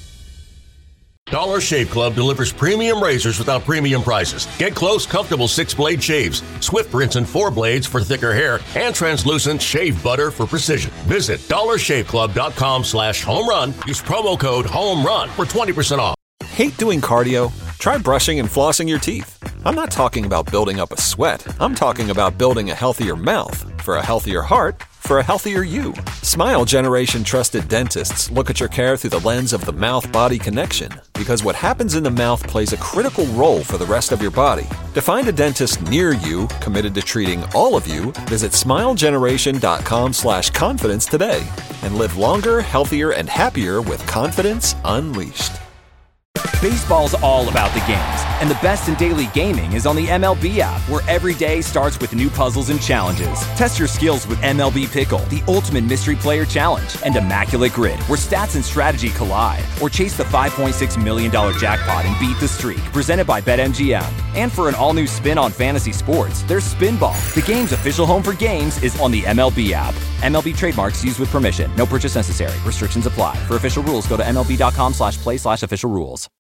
Speaker 3: Dollar Shave Club delivers premium razors without premium prices. Get close, comfortable six-blade shaves, swift rinse and four blades for thicker hair, and translucent shave butter for precision. Visit dollar shave club dot com slash home run. Use promo code HOMERUN for twenty percent off.
Speaker 11: Hate doing cardio? Try brushing and flossing your teeth. I'm not talking about building up a sweat. I'm talking about building a healthier mouth for a healthier heart for a healthier you. Smile Generation trusted dentists look at your care through the lens of the mouth-body connection because what happens in the mouth plays a critical role for the rest of your body. To find a dentist near you committed to treating all of you, visit smile generation dot com slash confidence today and live longer, healthier, and happier with confidence unleashed.
Speaker 16: Baseball's all about the games, and the best in daily gaming is on the M L B app, where every day starts with new puzzles and challenges. Test your skills with M L B Pickle, the ultimate mystery player challenge, and Immaculate Grid, where stats and strategy collide. Or chase the five point six million dollars jackpot and beat the streak, presented by BetMGM. And for an all-new spin on fantasy sports, there's Spinball. The game's official home for games is on the M L B app. M L B trademarks used with permission. No purchase necessary. Restrictions apply. For official rules, go to M L B dot com slash play slash official rules.